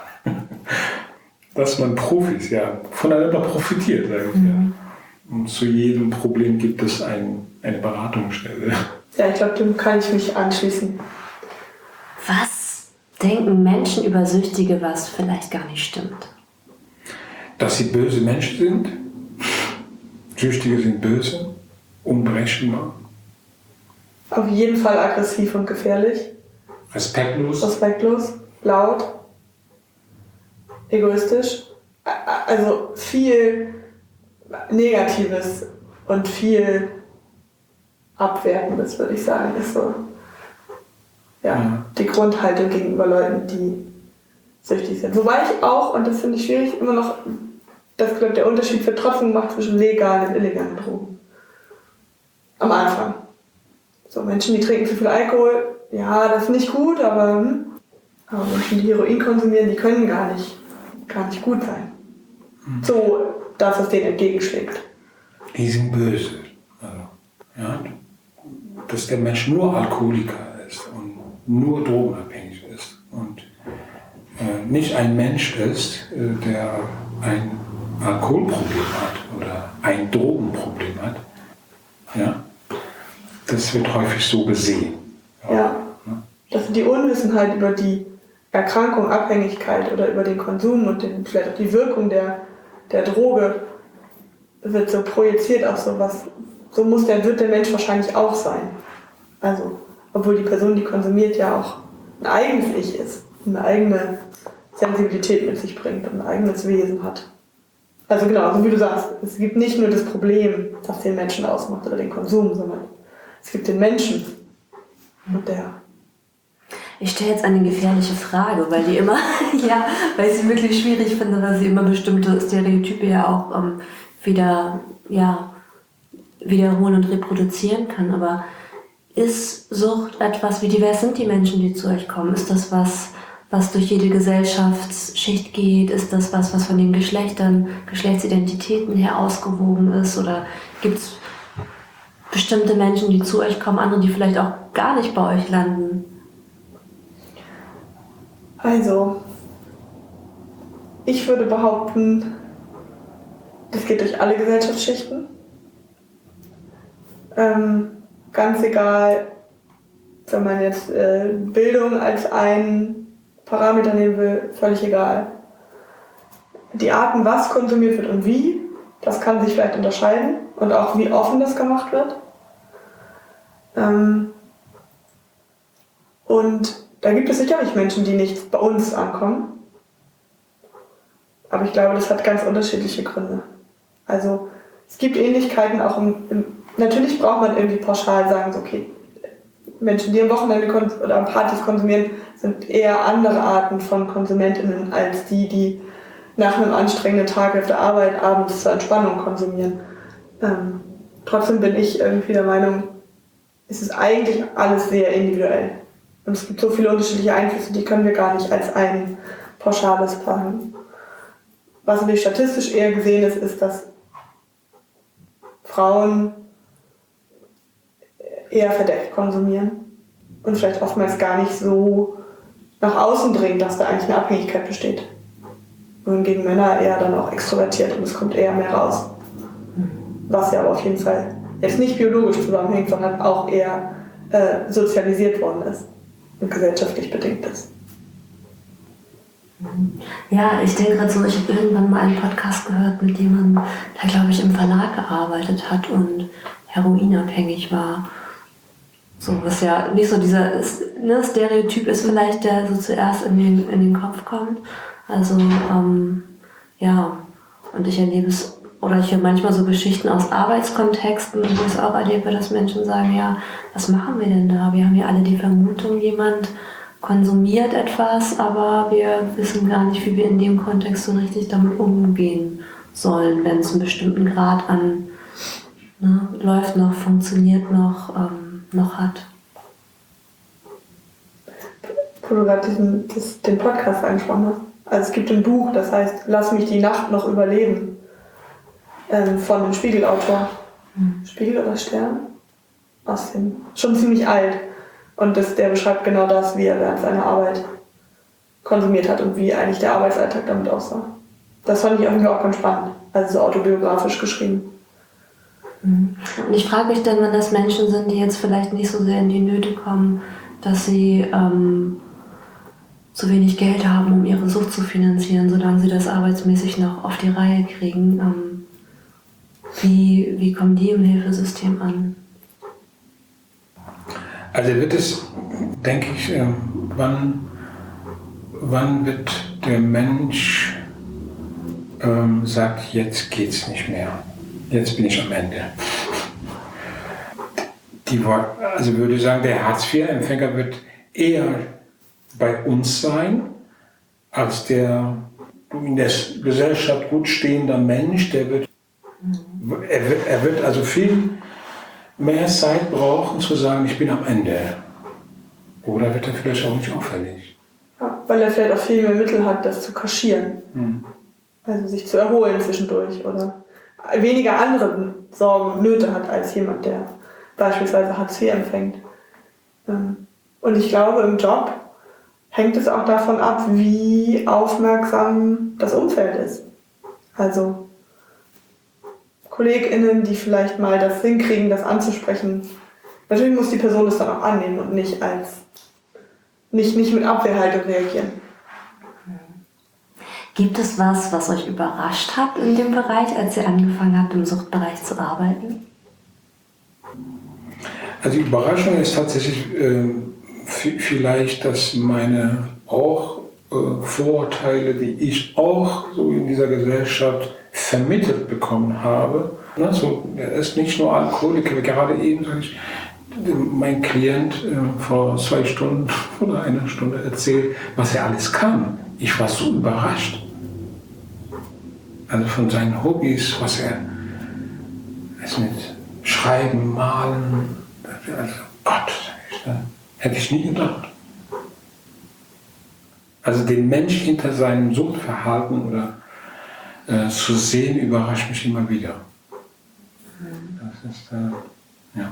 [SPEAKER 3] dass man Profis ja voneinander profitiert, sage ich ja. Und zu jedem Problem gibt es eine Beratungsstelle.
[SPEAKER 4] Ja, ich glaube, dem kann ich mich anschließen.
[SPEAKER 2] Was denken Menschen über Süchtige, was vielleicht gar nicht stimmt?
[SPEAKER 3] Dass sie böse Menschen sind. Süchtige sind böse, unberechenbar.
[SPEAKER 4] Auf jeden Fall aggressiv und gefährlich.
[SPEAKER 3] Respektlos,
[SPEAKER 4] laut, egoistisch. Also viel Negatives und viel Abwertendes, würde ich sagen, ist so die Grundhaltung gegenüber Leuten, die süchtig sind. Wobei ich auch, und das finde ich schwierig, immer noch, das glaube der Unterschied wird trotzdem gemacht zwischen legalen und illegalen Drogen. Am Anfang. So Menschen, die trinken zu viel Alkohol, ja, das ist nicht gut, aber Aber Menschen, die Heroin konsumieren, die können gar nicht gut sein. So, dass es denen entgegenschlägt.
[SPEAKER 3] Die sind böse. Also, ja, dass der Mensch nur Alkoholiker ist und nur drogenabhängig ist und nicht ein Mensch ist, der ein Alkoholproblem hat oder ein Drogenproblem hat. Ja? Das wird häufig so gesehen.
[SPEAKER 4] Ja. Dass die Unwissenheit über die Erkrankung, Abhängigkeit oder über den Konsum und vielleicht auch die Wirkung der Droge wird so projiziert auf sowas. So wird der Mensch wahrscheinlich auch sein. Also, obwohl die Person, die konsumiert, ja auch ein eigenes Ich ist, eine eigene Sensibilität mit sich bringt und ein eigenes Wesen hat. Also genau, also wie du sagst, es gibt nicht nur das Problem, das den Menschen ausmacht oder den Konsum, sondern es gibt den Menschen und der.
[SPEAKER 2] Ich stelle jetzt eine gefährliche Frage, weil die immer, ja, weil ich sie wirklich schwierig finde, weil sie immer bestimmte Stereotype ja auch wiederholen und reproduzieren kann. Aber ist Sucht etwas, wie divers sind die Menschen, die zu euch kommen? Ist das was durch jede Gesellschaftsschicht geht? Ist das was von den Geschlechtsidentitäten her ausgewogen ist? Oder gibt es bestimmte Menschen, die zu euch kommen, andere, die vielleicht auch gar nicht bei euch landen?
[SPEAKER 4] Also, ich würde behaupten, das geht durch alle Gesellschaftsschichten. Ganz egal, wenn man jetzt Bildung als einen Parameter nehmen will, völlig egal. Die Arten, was konsumiert wird und wie, das kann sich vielleicht unterscheiden und auch wie offen das gemacht wird. Und da gibt es sicherlich Menschen, die nicht bei uns ankommen. Aber ich glaube, das hat ganz unterschiedliche Gründe. Also es gibt Ähnlichkeiten auch natürlich braucht man irgendwie pauschal sagen, so, okay, Menschen, die am Wochenende oder am Partys konsumieren, sind eher andere Arten von KonsumentInnen als die nach einem anstrengenden Tag auf der Arbeit abends zur Entspannung konsumieren. Trotzdem bin ich irgendwie der Meinung, es ist eigentlich alles sehr individuell. Und es gibt so viele unterschiedliche Einflüsse, die können wir gar nicht als ein pauschales planen. Was natürlich statistisch eher gesehen ist, dass Frauen eher verdeckt konsumieren und vielleicht oftmals gar nicht so nach außen dringen, dass da eigentlich eine Abhängigkeit besteht. Wohingegen Männer eher dann auch extrovertiert und es kommt eher mehr raus. Was ja aber auf jeden Fall jetzt nicht biologisch zusammenhängt, sondern auch eher sozialisiert worden ist und gesellschaftlich bedingt ist.
[SPEAKER 2] Ja, ich denke gerade so, ich habe irgendwann mal einen Podcast gehört mit jemandem, der, glaube ich, im Verlag gearbeitet hat und heroinabhängig war. So, was ja nicht so dieser Stereotyp ist vielleicht, der so zuerst in den Kopf kommt. Also, und ich erlebe es, oder ich höre manchmal so Geschichten aus Arbeitskontexten, wo ich es auch erlebe, dass Menschen sagen, ja, was machen wir denn da? Wir haben ja alle die Vermutung, jemand konsumiert etwas, aber wir wissen gar nicht, wie wir in dem Kontext so richtig damit umgehen sollen, wenn es einen bestimmten Grad an läuft noch, funktioniert noch hat.
[SPEAKER 4] Wo du gerade den Podcast angesprochen hast. Also es gibt ein Buch, das heißt Lass mich die Nacht noch überleben, von einem Spiegelautor. Spiegel oder Stern? Schon ziemlich alt. Und der beschreibt genau das, wie er während seiner Arbeit konsumiert hat und wie eigentlich der Arbeitsalltag damit aussah. Das fand ich irgendwie auch ganz spannend. Also so autobiografisch geschrieben.
[SPEAKER 2] Und ich frage mich dann, wenn das Menschen sind, die jetzt vielleicht nicht so sehr in die Nöte kommen, dass sie zu wenig Geld haben, um ihre Sucht zu finanzieren, solange sie das arbeitsmäßig noch auf die Reihe kriegen. Wie kommen die im Hilfesystem an?
[SPEAKER 3] Also wird es, denke ich, wann wird der Mensch sagt, jetzt geht's nicht mehr, jetzt bin ich am Ende. Also würde ich sagen, der Hartz-IV-Empfänger wird eher bei uns sein, als der in der Gesellschaft gut stehender Mensch, er wird also viel mehr Zeit brauchen, zu sagen, ich bin am Ende. Oder wird er vielleicht auch nicht auffällig?
[SPEAKER 4] Ja, weil er vielleicht auch viel mehr Mittel hat, das zu kaschieren.
[SPEAKER 3] Mhm.
[SPEAKER 4] Also sich zu erholen zwischendurch oder weniger andere Sorgen und Nöte hat als jemand, der beispielsweise Hartz IV empfängt. Und ich glaube, im Job hängt es auch davon ab, wie aufmerksam das Umfeld ist. Also KollegInnen, die vielleicht mal das hinkriegen, das anzusprechen. Natürlich muss die Person das dann auch annehmen und nicht mit Abwehrhaltung reagieren.
[SPEAKER 2] Gibt es was euch überrascht hat in dem Bereich, als ihr angefangen habt, im Suchtbereich zu arbeiten?
[SPEAKER 3] Also die Überraschung ist tatsächlich vielleicht, dass meine auch Vorurteile, die ich auch so in dieser Gesellschaft vermittelt bekommen habe. Also, er ist nicht nur Alkoholiker, gerade eben habe ich mein Klient vor 2 Stunden oder 1 Stunde erzählt, was er alles kann. Ich war so überrascht. Also von seinen Hobbys, was er also mit Schreiben, Malen, also Gott, hätte ich nie gedacht. Also den Mensch hinter seinem Suchtverhalten oder zu sehen, überrascht mich immer wieder. Das ist, ja.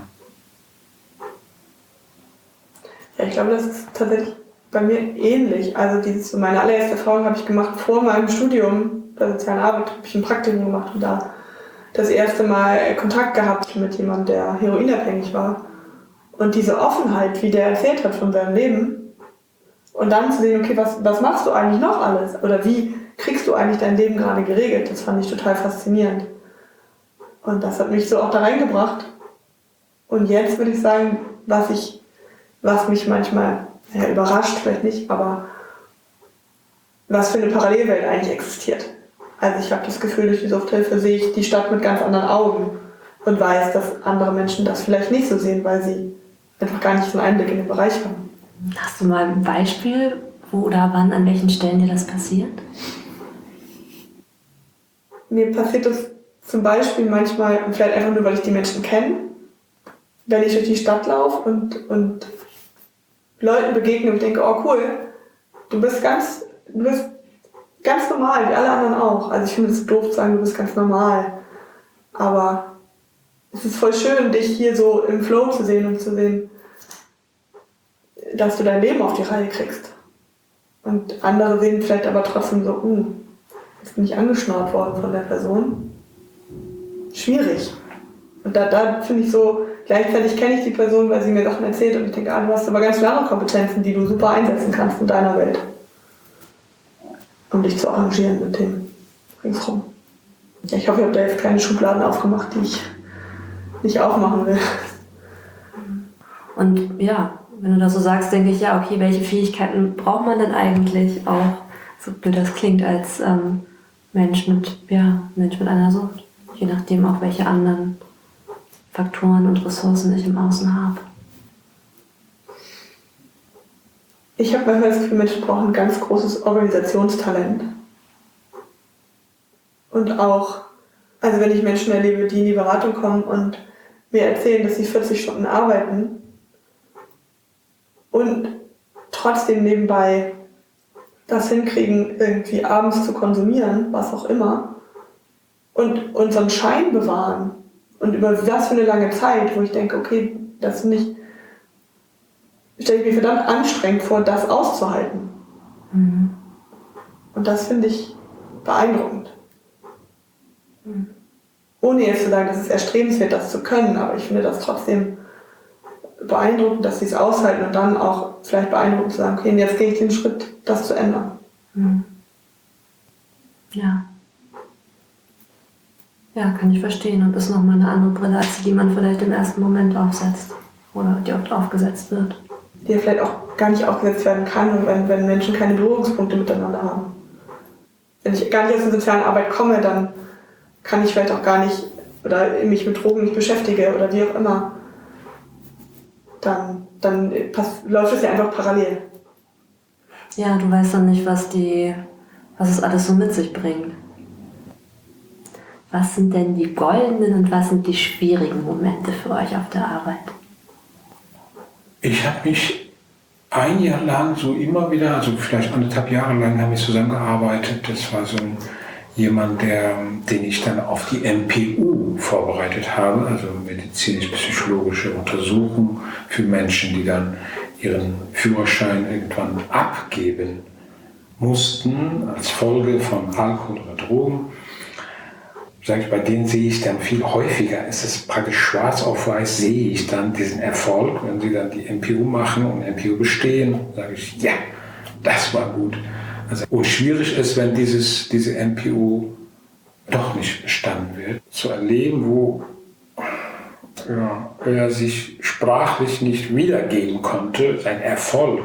[SPEAKER 4] Ja, ich glaube, das ist tatsächlich bei mir ähnlich. Also meine allererste Erfahrung habe ich gemacht vor meinem Studium bei sozialen Arbeit, habe ich ein Praktikum gemacht und da das erste Mal Kontakt gehabt mit jemandem, der heroinabhängig war. Und diese Offenheit, wie der erzählt hat von seinem Leben und dann zu sehen, okay, was machst du eigentlich noch alles? Oder wie kriegst du eigentlich dein Leben gerade geregelt? Das fand ich total faszinierend. Und das hat mich so auch da reingebracht. Und jetzt würde ich sagen, was mich manchmal überrascht, vielleicht nicht, aber was für eine Parallelwelt eigentlich existiert. Also ich habe das Gefühl, durch die Suchthilfe sehe ich die Stadt mit ganz anderen Augen und weiß, dass andere Menschen das vielleicht nicht so sehen, weil sie einfach gar nicht so einen Einblick in den Bereich haben.
[SPEAKER 2] Hast du mal ein Beispiel, wo oder wann, an welchen Stellen dir das passiert?
[SPEAKER 4] Mir passiert das zum Beispiel manchmal, und vielleicht einfach nur, weil ich die Menschen kenne, wenn ich durch die Stadt laufe und Leuten begegne und denke, oh cool, du bist ganz normal, wie alle anderen auch. Also ich finde es doof zu sagen, du bist ganz normal. Aber es ist voll schön, dich hier so im Flow zu sehen und zu sehen, dass du dein Leben auf die Reihe kriegst. Und andere sehen vielleicht aber trotzdem so, jetzt bin ich angeschnauzt worden von der Person. Schwierig. Und da finde ich so, gleichzeitig kenne ich die Person, weil sie mir Sachen erzählt und ich denke, du hast aber ganz viele andere Kompetenzen, die du super einsetzen kannst in deiner Welt. Um dich zu arrangieren mit dem ringsrum. Ich hoffe, ich habe da jetzt keine Schubladen aufgemacht, die ich nicht aufmachen will.
[SPEAKER 2] Und ja, wenn du das so sagst, denke ich, ja, okay, welche Fähigkeiten braucht man denn eigentlich auch, so blöd das klingt, als Mensch mit einer Sucht? Je nachdem auch, welche anderen Faktoren und Ressourcen ich im Außen habe.
[SPEAKER 4] Ich habe manchmal das Gefühl, Menschen brauchen ein ganz großes Organisationstalent. Und auch, also wenn ich Menschen erlebe, die in die Beratung kommen und mir erzählen, dass sie 40 Stunden arbeiten und trotzdem nebenbei das hinkriegen, irgendwie abends zu konsumieren, was auch immer, und so einen Schein bewahren. Und über was für eine lange Zeit, wo ich denke, okay, das stelle ich mir verdammt anstrengend vor, das auszuhalten.
[SPEAKER 2] Mhm.
[SPEAKER 4] Und das finde ich beeindruckend. Ohne jetzt zu sagen, dass es erstrebenswert, das zu können, aber ich finde das trotzdem beeindruckend, dass sie es aushalten und dann auch vielleicht beeindruckend zu sagen, okay, jetzt gehe ich den Schritt, das zu ändern.
[SPEAKER 2] Mhm. Ja. Ja, kann ich verstehen und ist nochmal eine andere Brille, als die man vielleicht im ersten Moment aufsetzt oder die oft aufgesetzt wird.
[SPEAKER 4] Die ja vielleicht auch gar nicht aufgesetzt werden kann, wenn Menschen keine Berührungspunkte miteinander haben. Wenn ich gar nicht aus der sozialen Arbeit komme, dann kann ich vielleicht auch gar nicht oder mich mit Drogen nicht beschäftige oder wie auch immer. Dann läuft es ja einfach parallel.
[SPEAKER 2] Ja, du weißt dann nicht, was es alles so mit sich bringt. Was sind denn die goldenen und was sind die schwierigen Momente für euch auf der Arbeit?
[SPEAKER 3] Ich habe mich ein Jahr lang so immer wieder, also vielleicht 1,5 Jahre lang haben wir zusammengearbeitet. Das war so jemand, den ich dann auf die MPU vorbereitet habe, also medizinisch-psychologische Untersuchung für Menschen, die dann ihren Führerschein irgendwann abgeben mussten als Folge von Alkohol oder Drogen. Bei denen sehe ich dann viel häufiger, es ist praktisch schwarz auf weiß, sehe ich dann diesen Erfolg, wenn sie dann die MPU machen und MPU bestehen, sage ich, ja, das war gut. Und schwierig ist, wenn diese MPU doch nicht bestanden wird, zu erleben, wo er sich sprachlich nicht wiedergeben konnte, sein Erfolg,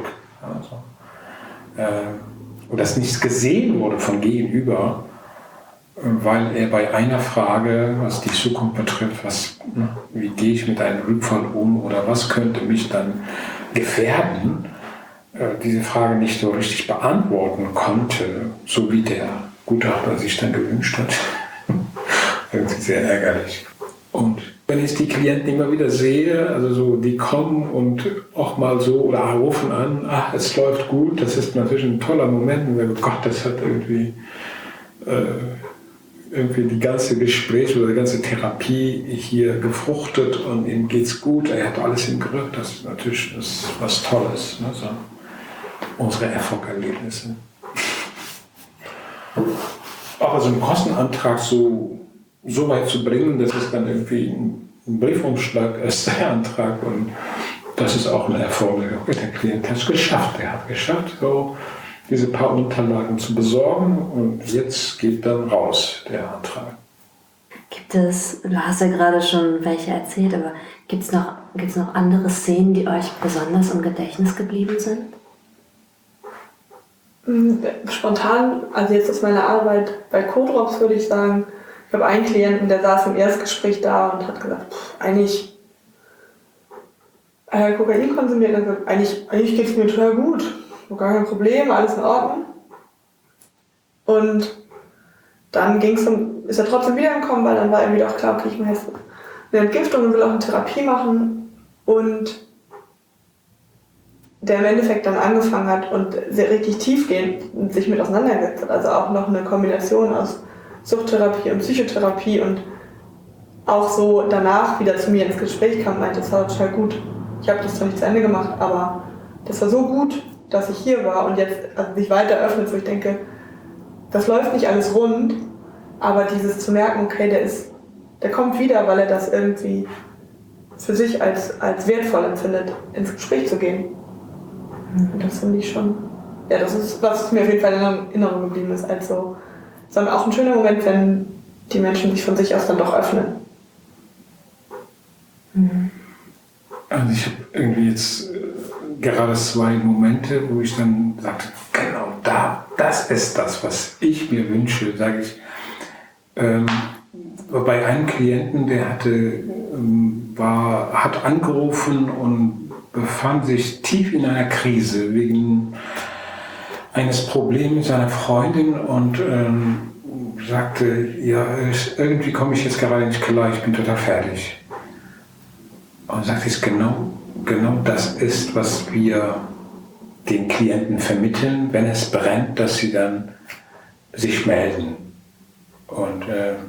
[SPEAKER 3] und dass nichts gesehen wurde von Gegenüber, weil er bei einer Frage, was die Zukunft betrifft, wie gehe ich mit einem Rückfall um oder was könnte mich dann gefährden, diese Frage nicht so richtig beantworten konnte, so wie der Gutachter sich dann gewünscht hat. Irgendwie sehr ärgerlich. Und wenn ich die Klienten immer wieder sehe, also so, die kommen und auch mal so oder rufen an, es läuft gut, das ist natürlich ein toller Moment, und oh Gott, das hat irgendwie die ganze Gespräch oder die ganze Therapie hier gefruchtet und ihm geht's gut, er hat alles im Griff, das ist natürlich was Tolles, ne? So unsere Erfolgserlebnisse. Aber so einen Kostenantrag so weit zu bringen, dass es dann irgendwie ein Briefumschlag ist, der Antrag, und das ist auch ein Erfolg. Der Klient hat es geschafft, so diese paar Unterlagen zu besorgen, und jetzt geht dann raus der Antrag.
[SPEAKER 2] Gibt es, du hast ja gerade schon welche erzählt, aber gibt es noch andere Szenen, die euch besonders im Gedächtnis geblieben sind?
[SPEAKER 4] Spontan, also jetzt aus meiner Arbeit bei Co-Drops würde ich sagen, ich habe einen Klienten, der saß im Erstgespräch da und hat gesagt, eigentlich Kokain konsumiert, und gesagt, eigentlich geht es mir total gut, gar kein Problem, alles in Ordnung. Und dann ist er trotzdem wiedergekommen, weil dann war irgendwie auch klar, okay, ich mache jetzt eine Entgiftung und will auch eine Therapie machen, und der im Endeffekt dann angefangen hat und sehr richtig tiefgehend sich mit auseinandergesetzt hat. Also auch noch eine Kombination aus Suchttherapie und Psychotherapie, und auch so danach wieder zu mir ins Gespräch kam und meinte, das war total gut. Ich habe das zwar nicht zu Ende gemacht, aber das war so gut, dass ich hier war und jetzt sich weiter öffnet, wo ich denke, das läuft nicht alles rund, aber dieses zu merken, okay, der kommt wieder, weil er das irgendwie für sich als wertvoll empfindet, ins Gespräch zu gehen. Und das finde ich schon, ja, das ist, was mir auf jeden Fall in Erinnerung geblieben ist. Also, es ist auch ein schöner Moment, wenn die Menschen sich von sich aus dann doch öffnen.
[SPEAKER 3] Also ich habe irgendwie jetzt gerade 2 Momente, wo ich dann sagte, genau das ist das, was ich mir wünsche, sage ich. Bei einem Klienten, der hat angerufen und befand sich tief in einer Krise wegen eines Problems mit seiner Freundin und sagte, ja, irgendwie komme ich jetzt gerade nicht klar, ich bin total fertig. Und sagte ich, genau das ist, was wir den Klienten vermitteln, wenn es brennt, dass sie dann sich melden. Und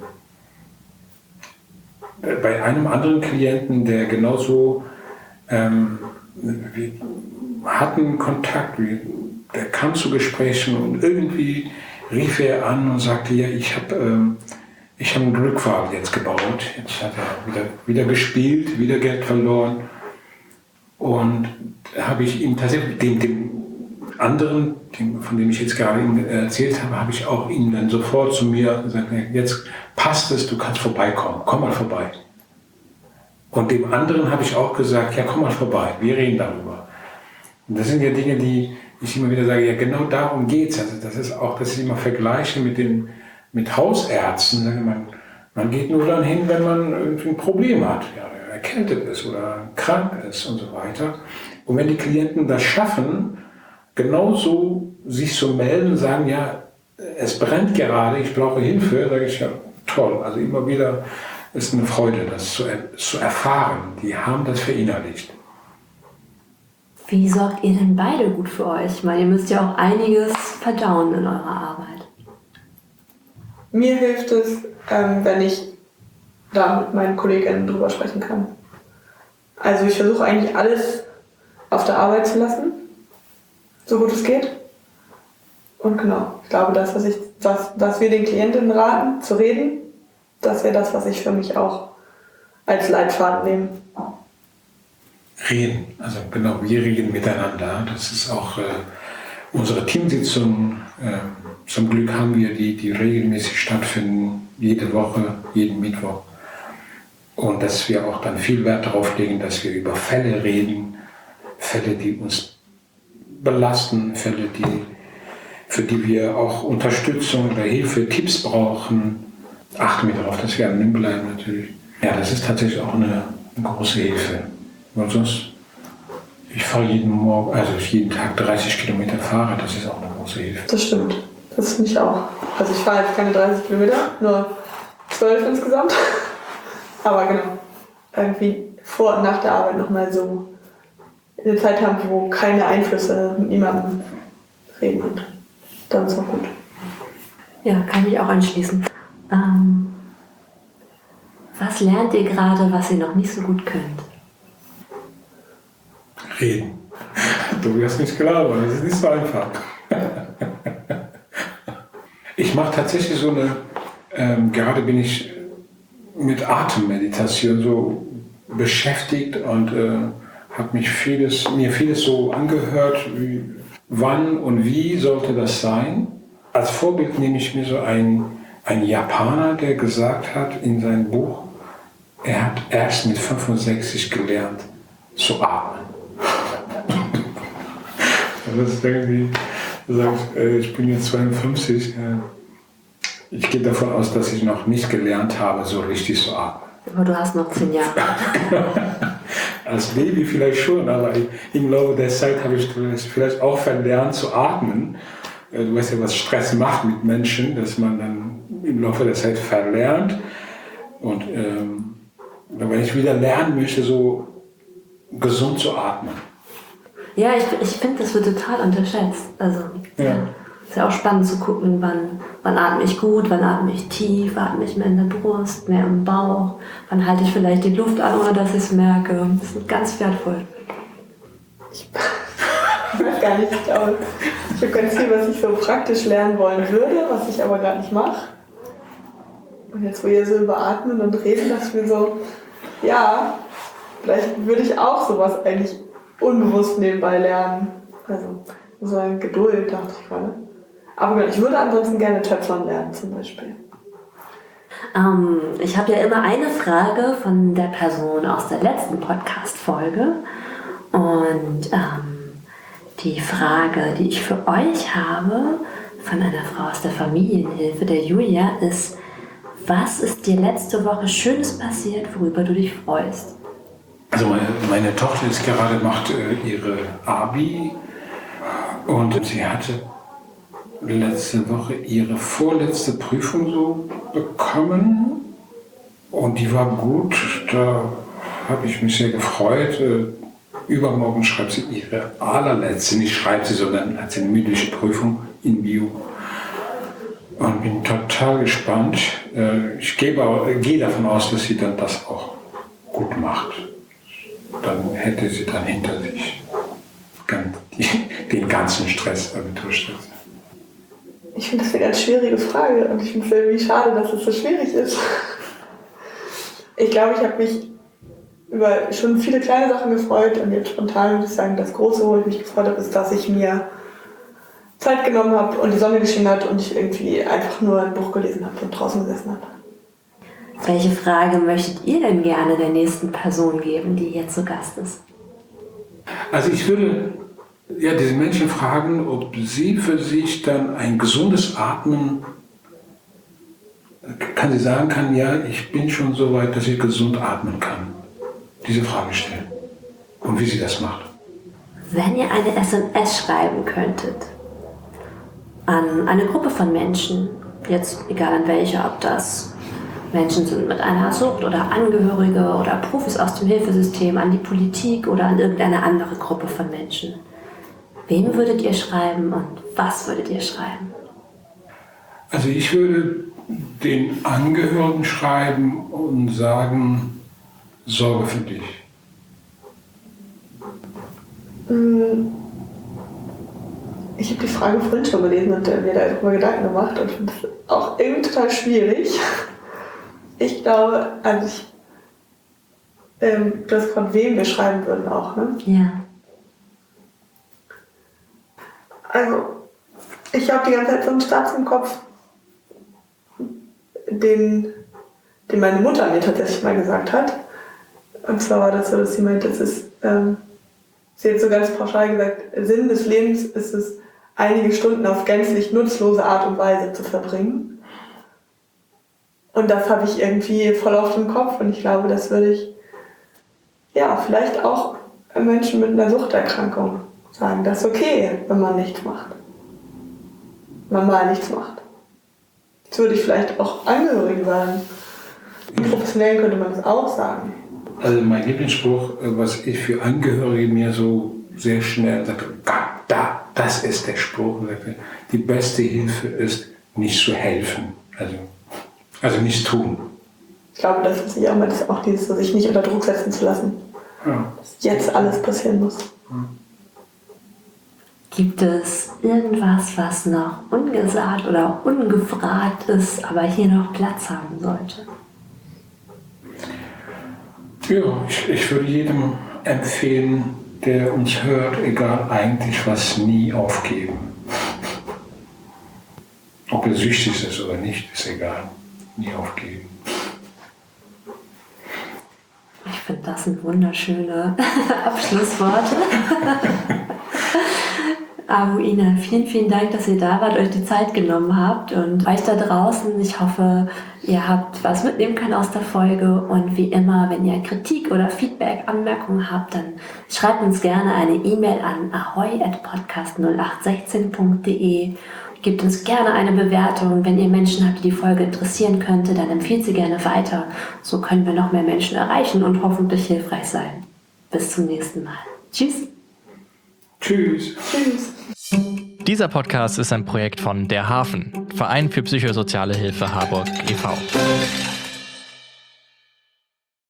[SPEAKER 3] bei einem anderen Klienten, der genauso, wir hatten Kontakt, der kam zu Gesprächen und irgendwie rief er an und sagte, ja, ich habe einen Glückwagen jetzt gebaut. Jetzt hat er wieder gespielt, wieder Geld verloren. Und habe ich ihm tatsächlich, dem anderen, von dem ich jetzt gerade erzählt habe, habe ich auch ihm dann sofort zu mir gesagt, jetzt passt es, du kannst vorbeikommen, komm mal vorbei. Und dem anderen habe ich auch gesagt, ja, komm mal vorbei, wir reden darüber. Und das sind ja Dinge, die ich immer wieder sage, ja, genau darum geht es. Also das ist auch, dass ich immer vergleiche mit Hausärzten. Man geht nur dann hin, wenn man irgendwie ein Problem hat, ja, erkältet ist oder krank ist und so weiter. Und wenn die Klienten das schaffen, genauso sich zu melden, sagen, ja, es brennt gerade, ich brauche Hilfe, sage ich, ja, toll. Also immer wieder ist eine Freude, das zu erfahren. Die haben das verinnerlicht.
[SPEAKER 2] Wie sorgt ihr denn beide gut für euch? Ich meine, ihr müsst ja auch einiges verdauen in eurer Arbeit.
[SPEAKER 4] Mir hilft es, wenn ich da mit meinen KollegInnen drüber sprechen kann. Also ich versuche eigentlich alles auf der Arbeit zu lassen, so gut es geht. Und genau, ich glaube, das, was wir den Klientinnen raten, zu reden, das wäre das, was ich für mich auch als Leitfaden nehme.
[SPEAKER 3] Reden, also genau, wir reden miteinander. Das ist auch unsere Teamsitzungen. Zum Glück haben wir die regelmäßig stattfinden, jede Woche, jeden Mittwoch. Und dass wir auch dann viel Wert darauf legen, dass wir über Fälle reden, Fälle, die uns belasten, Fälle, für die wir auch Unterstützung oder Hilfe, Tipps brauchen. Achten wir darauf, dass wir anonym bleiben natürlich. Ja, das ist tatsächlich auch eine große Hilfe. Weil sonst, ich fahre jeden Tag 30 Kilometer Fahrrad, das ist auch eine große Hilfe.
[SPEAKER 4] Das stimmt, das finde ich auch. Also ich fahre jetzt keine 30 Kilometer, nur 12 insgesamt. Aber genau, irgendwie vor und nach der Arbeit nochmal so eine Zeit haben, wo keine Einflüsse mit niemandem reden und dann ist auch gut.
[SPEAKER 2] Ja, kann ich auch anschließen. Was lernt ihr gerade, was ihr noch nicht so gut könnt?
[SPEAKER 3] Reden. Du wirst nicht glauben, das ist nicht so einfach. Ich mache tatsächlich so gerade bin ich mit Atemmeditation so beschäftigt und habe mir vieles so angehört, wann und wie sollte das sein. Als Vorbild nehme ich mir so einen Japaner, der gesagt hat in seinem Buch, er hat erst mit 65 gelernt zu atmen. Das ist irgendwie, du sagst, ich bin jetzt 52, ich gehe davon aus, dass ich noch nicht gelernt habe, so richtig zu atmen.
[SPEAKER 2] Aber du hast noch 10 Jahre.
[SPEAKER 3] Als Baby vielleicht schon, aber im Laufe der Zeit habe ich vielleicht auch verlernt zu atmen. Du weißt ja, was Stress macht mit Menschen, dass man dann im Laufe der Zeit verlernt. Und wenn ich wieder lernen möchte, so gesund zu atmen.
[SPEAKER 2] Ja, ich finde, das wird total unterschätzt. Also, ja. Ist ja auch spannend zu gucken, wann atme ich gut, wann atme ich tief, atme ich mehr in der Brust, mehr im Bauch, wann halte ich vielleicht die Luft an, ohne dass ich es merke. Das ist ganz wertvoll.
[SPEAKER 4] Ich weiß gar nicht, ich glaube, ich habe ganz viel, was ich so praktisch lernen wollen würde, was ich aber gar nicht mache. Und jetzt, wo ihr so über Atmen und Reden, dachte ich mir so, ja, vielleicht würde ich auch sowas eigentlich unbewusst nebenbei lernen. Also so eine Geduld, dachte ich gerade. Aber ich würde ansonsten gerne Töpfern lernen zum Beispiel.
[SPEAKER 2] Ich habe ja immer eine Frage von der Person aus der letzten Podcast-Folge. Und die Frage, die ich für euch habe, von einer Frau aus der Familienhilfe, der Julia, ist: Was ist dir letzte Woche Schönes passiert, worüber du dich freust?
[SPEAKER 3] Also meine Tochter macht ihre Abi und sie hatte letzte Woche ihre vorletzte Prüfung so bekommen und die war gut. Da habe ich mich sehr gefreut. Übermorgen schreibt sie ihre allerletzte, nicht schreibt sie, sondern hat sie eine mündliche Prüfung in Bio. Und bin total gespannt. Ich gehe davon aus, dass sie dann das auch gut macht. Dann hätte sie dann hinter sich den ganzen Stress, Abiturstress.
[SPEAKER 4] Ich finde das eine ganz schwierige Frage und ich finde es irgendwie schade, dass es so schwierig ist. Ich glaube, ich habe mich über schon viele kleine Sachen gefreut und jetzt spontan würde ich sagen, das Große, wo ich mich gefreut habe, ist, dass ich mir Zeit genommen habe und die Sonne geschienen hat und ich irgendwie einfach nur ein Buch gelesen habe und draußen gesessen habe.
[SPEAKER 2] Welche Frage möchtet ihr denn gerne der nächsten Person geben, die jetzt zu Gast ist?
[SPEAKER 3] Also ich würde diese Menschen fragen, ob sie für sich dann ein gesundes Atmen, kann sie sagen kann, ja, ich bin schon so weit, dass ich gesund atmen kann. Diese Frage stellen. Und wie sie das macht.
[SPEAKER 2] Wenn ihr eine SMS schreiben könntet an eine Gruppe von Menschen, jetzt egal an welcher, ob das Menschen sind mit einer Sucht oder Angehörige oder Profis aus dem Hilfesystem, an die Politik oder an irgendeine andere Gruppe von Menschen. Wem würdet ihr schreiben und was würdet ihr schreiben?
[SPEAKER 3] Also ich würde den Angehörigen schreiben und sagen, sorge für dich.
[SPEAKER 4] Ich habe die Frage vorhin schon gelesen und mir darüber Gedanken gemacht und finde es auch irgendwie total schwierig. Ich glaube, du hast von wem wir schreiben würden auch, ne?
[SPEAKER 2] Ja.
[SPEAKER 4] Also, ich habe die ganze Zeit so einen Satz im Kopf, den meine Mutter mir tatsächlich mal gesagt hat. Und zwar war das so, dass sie meinte, sie hat so ganz pauschal gesagt, Sinn des Lebens ist es, einige Stunden auf gänzlich nutzlose Art und Weise zu verbringen. Und das habe ich irgendwie voll auf dem Kopf und ich glaube, das würde ich vielleicht auch Menschen mit einer Suchterkrankung sagen. Das ist okay, wenn man nichts macht. Wenn man mal nichts macht. Das würde ich vielleicht auch Angehörigen sagen. Im Professionellen könnte man das auch sagen.
[SPEAKER 3] Also mein Lieblingsspruch, was ich für Angehörige mir so sehr schnell sage, das ist der Spruch. Die beste Hilfe ist, nicht zu helfen. Also nichts tun.
[SPEAKER 4] Ich glaube, das ist ja immer auch dieses, sich nicht unter Druck setzen zu lassen.
[SPEAKER 3] Ja.
[SPEAKER 4] Dass jetzt alles passieren muss.
[SPEAKER 2] Gibt es irgendwas, was noch ungesagt oder ungefragt ist, aber hier noch Platz haben sollte?
[SPEAKER 3] Ja, ich würde jedem empfehlen, der uns hört, egal eigentlich was, nie aufgeben. Ob er süchtig ist oder nicht, ist egal. Nie aufgeben.
[SPEAKER 2] Ich finde, das sind wunderschöne Abschlussworte. Abu, Ina, vielen, vielen Dank, dass ihr da wart, euch die Zeit genommen habt und euch da draußen. Ich hoffe, ihr habt was mitnehmen können aus der Folge und wie immer, wenn ihr Kritik oder Feedback, Anmerkungen habt, dann schreibt uns gerne eine E-Mail an ahoi@podcast0816.de. Gebt uns gerne eine Bewertung. Wenn ihr Menschen habt, die die Folge interessieren könnte, dann empfiehlt sie gerne weiter. So können wir noch mehr Menschen erreichen und hoffentlich hilfreich sein. Bis zum nächsten Mal. Tschüss.
[SPEAKER 3] Tschüss.
[SPEAKER 4] Tschüss.
[SPEAKER 1] Dieser Podcast ist ein Projekt von Der Hafen, Verein für psychosoziale Hilfe Harburg e.V.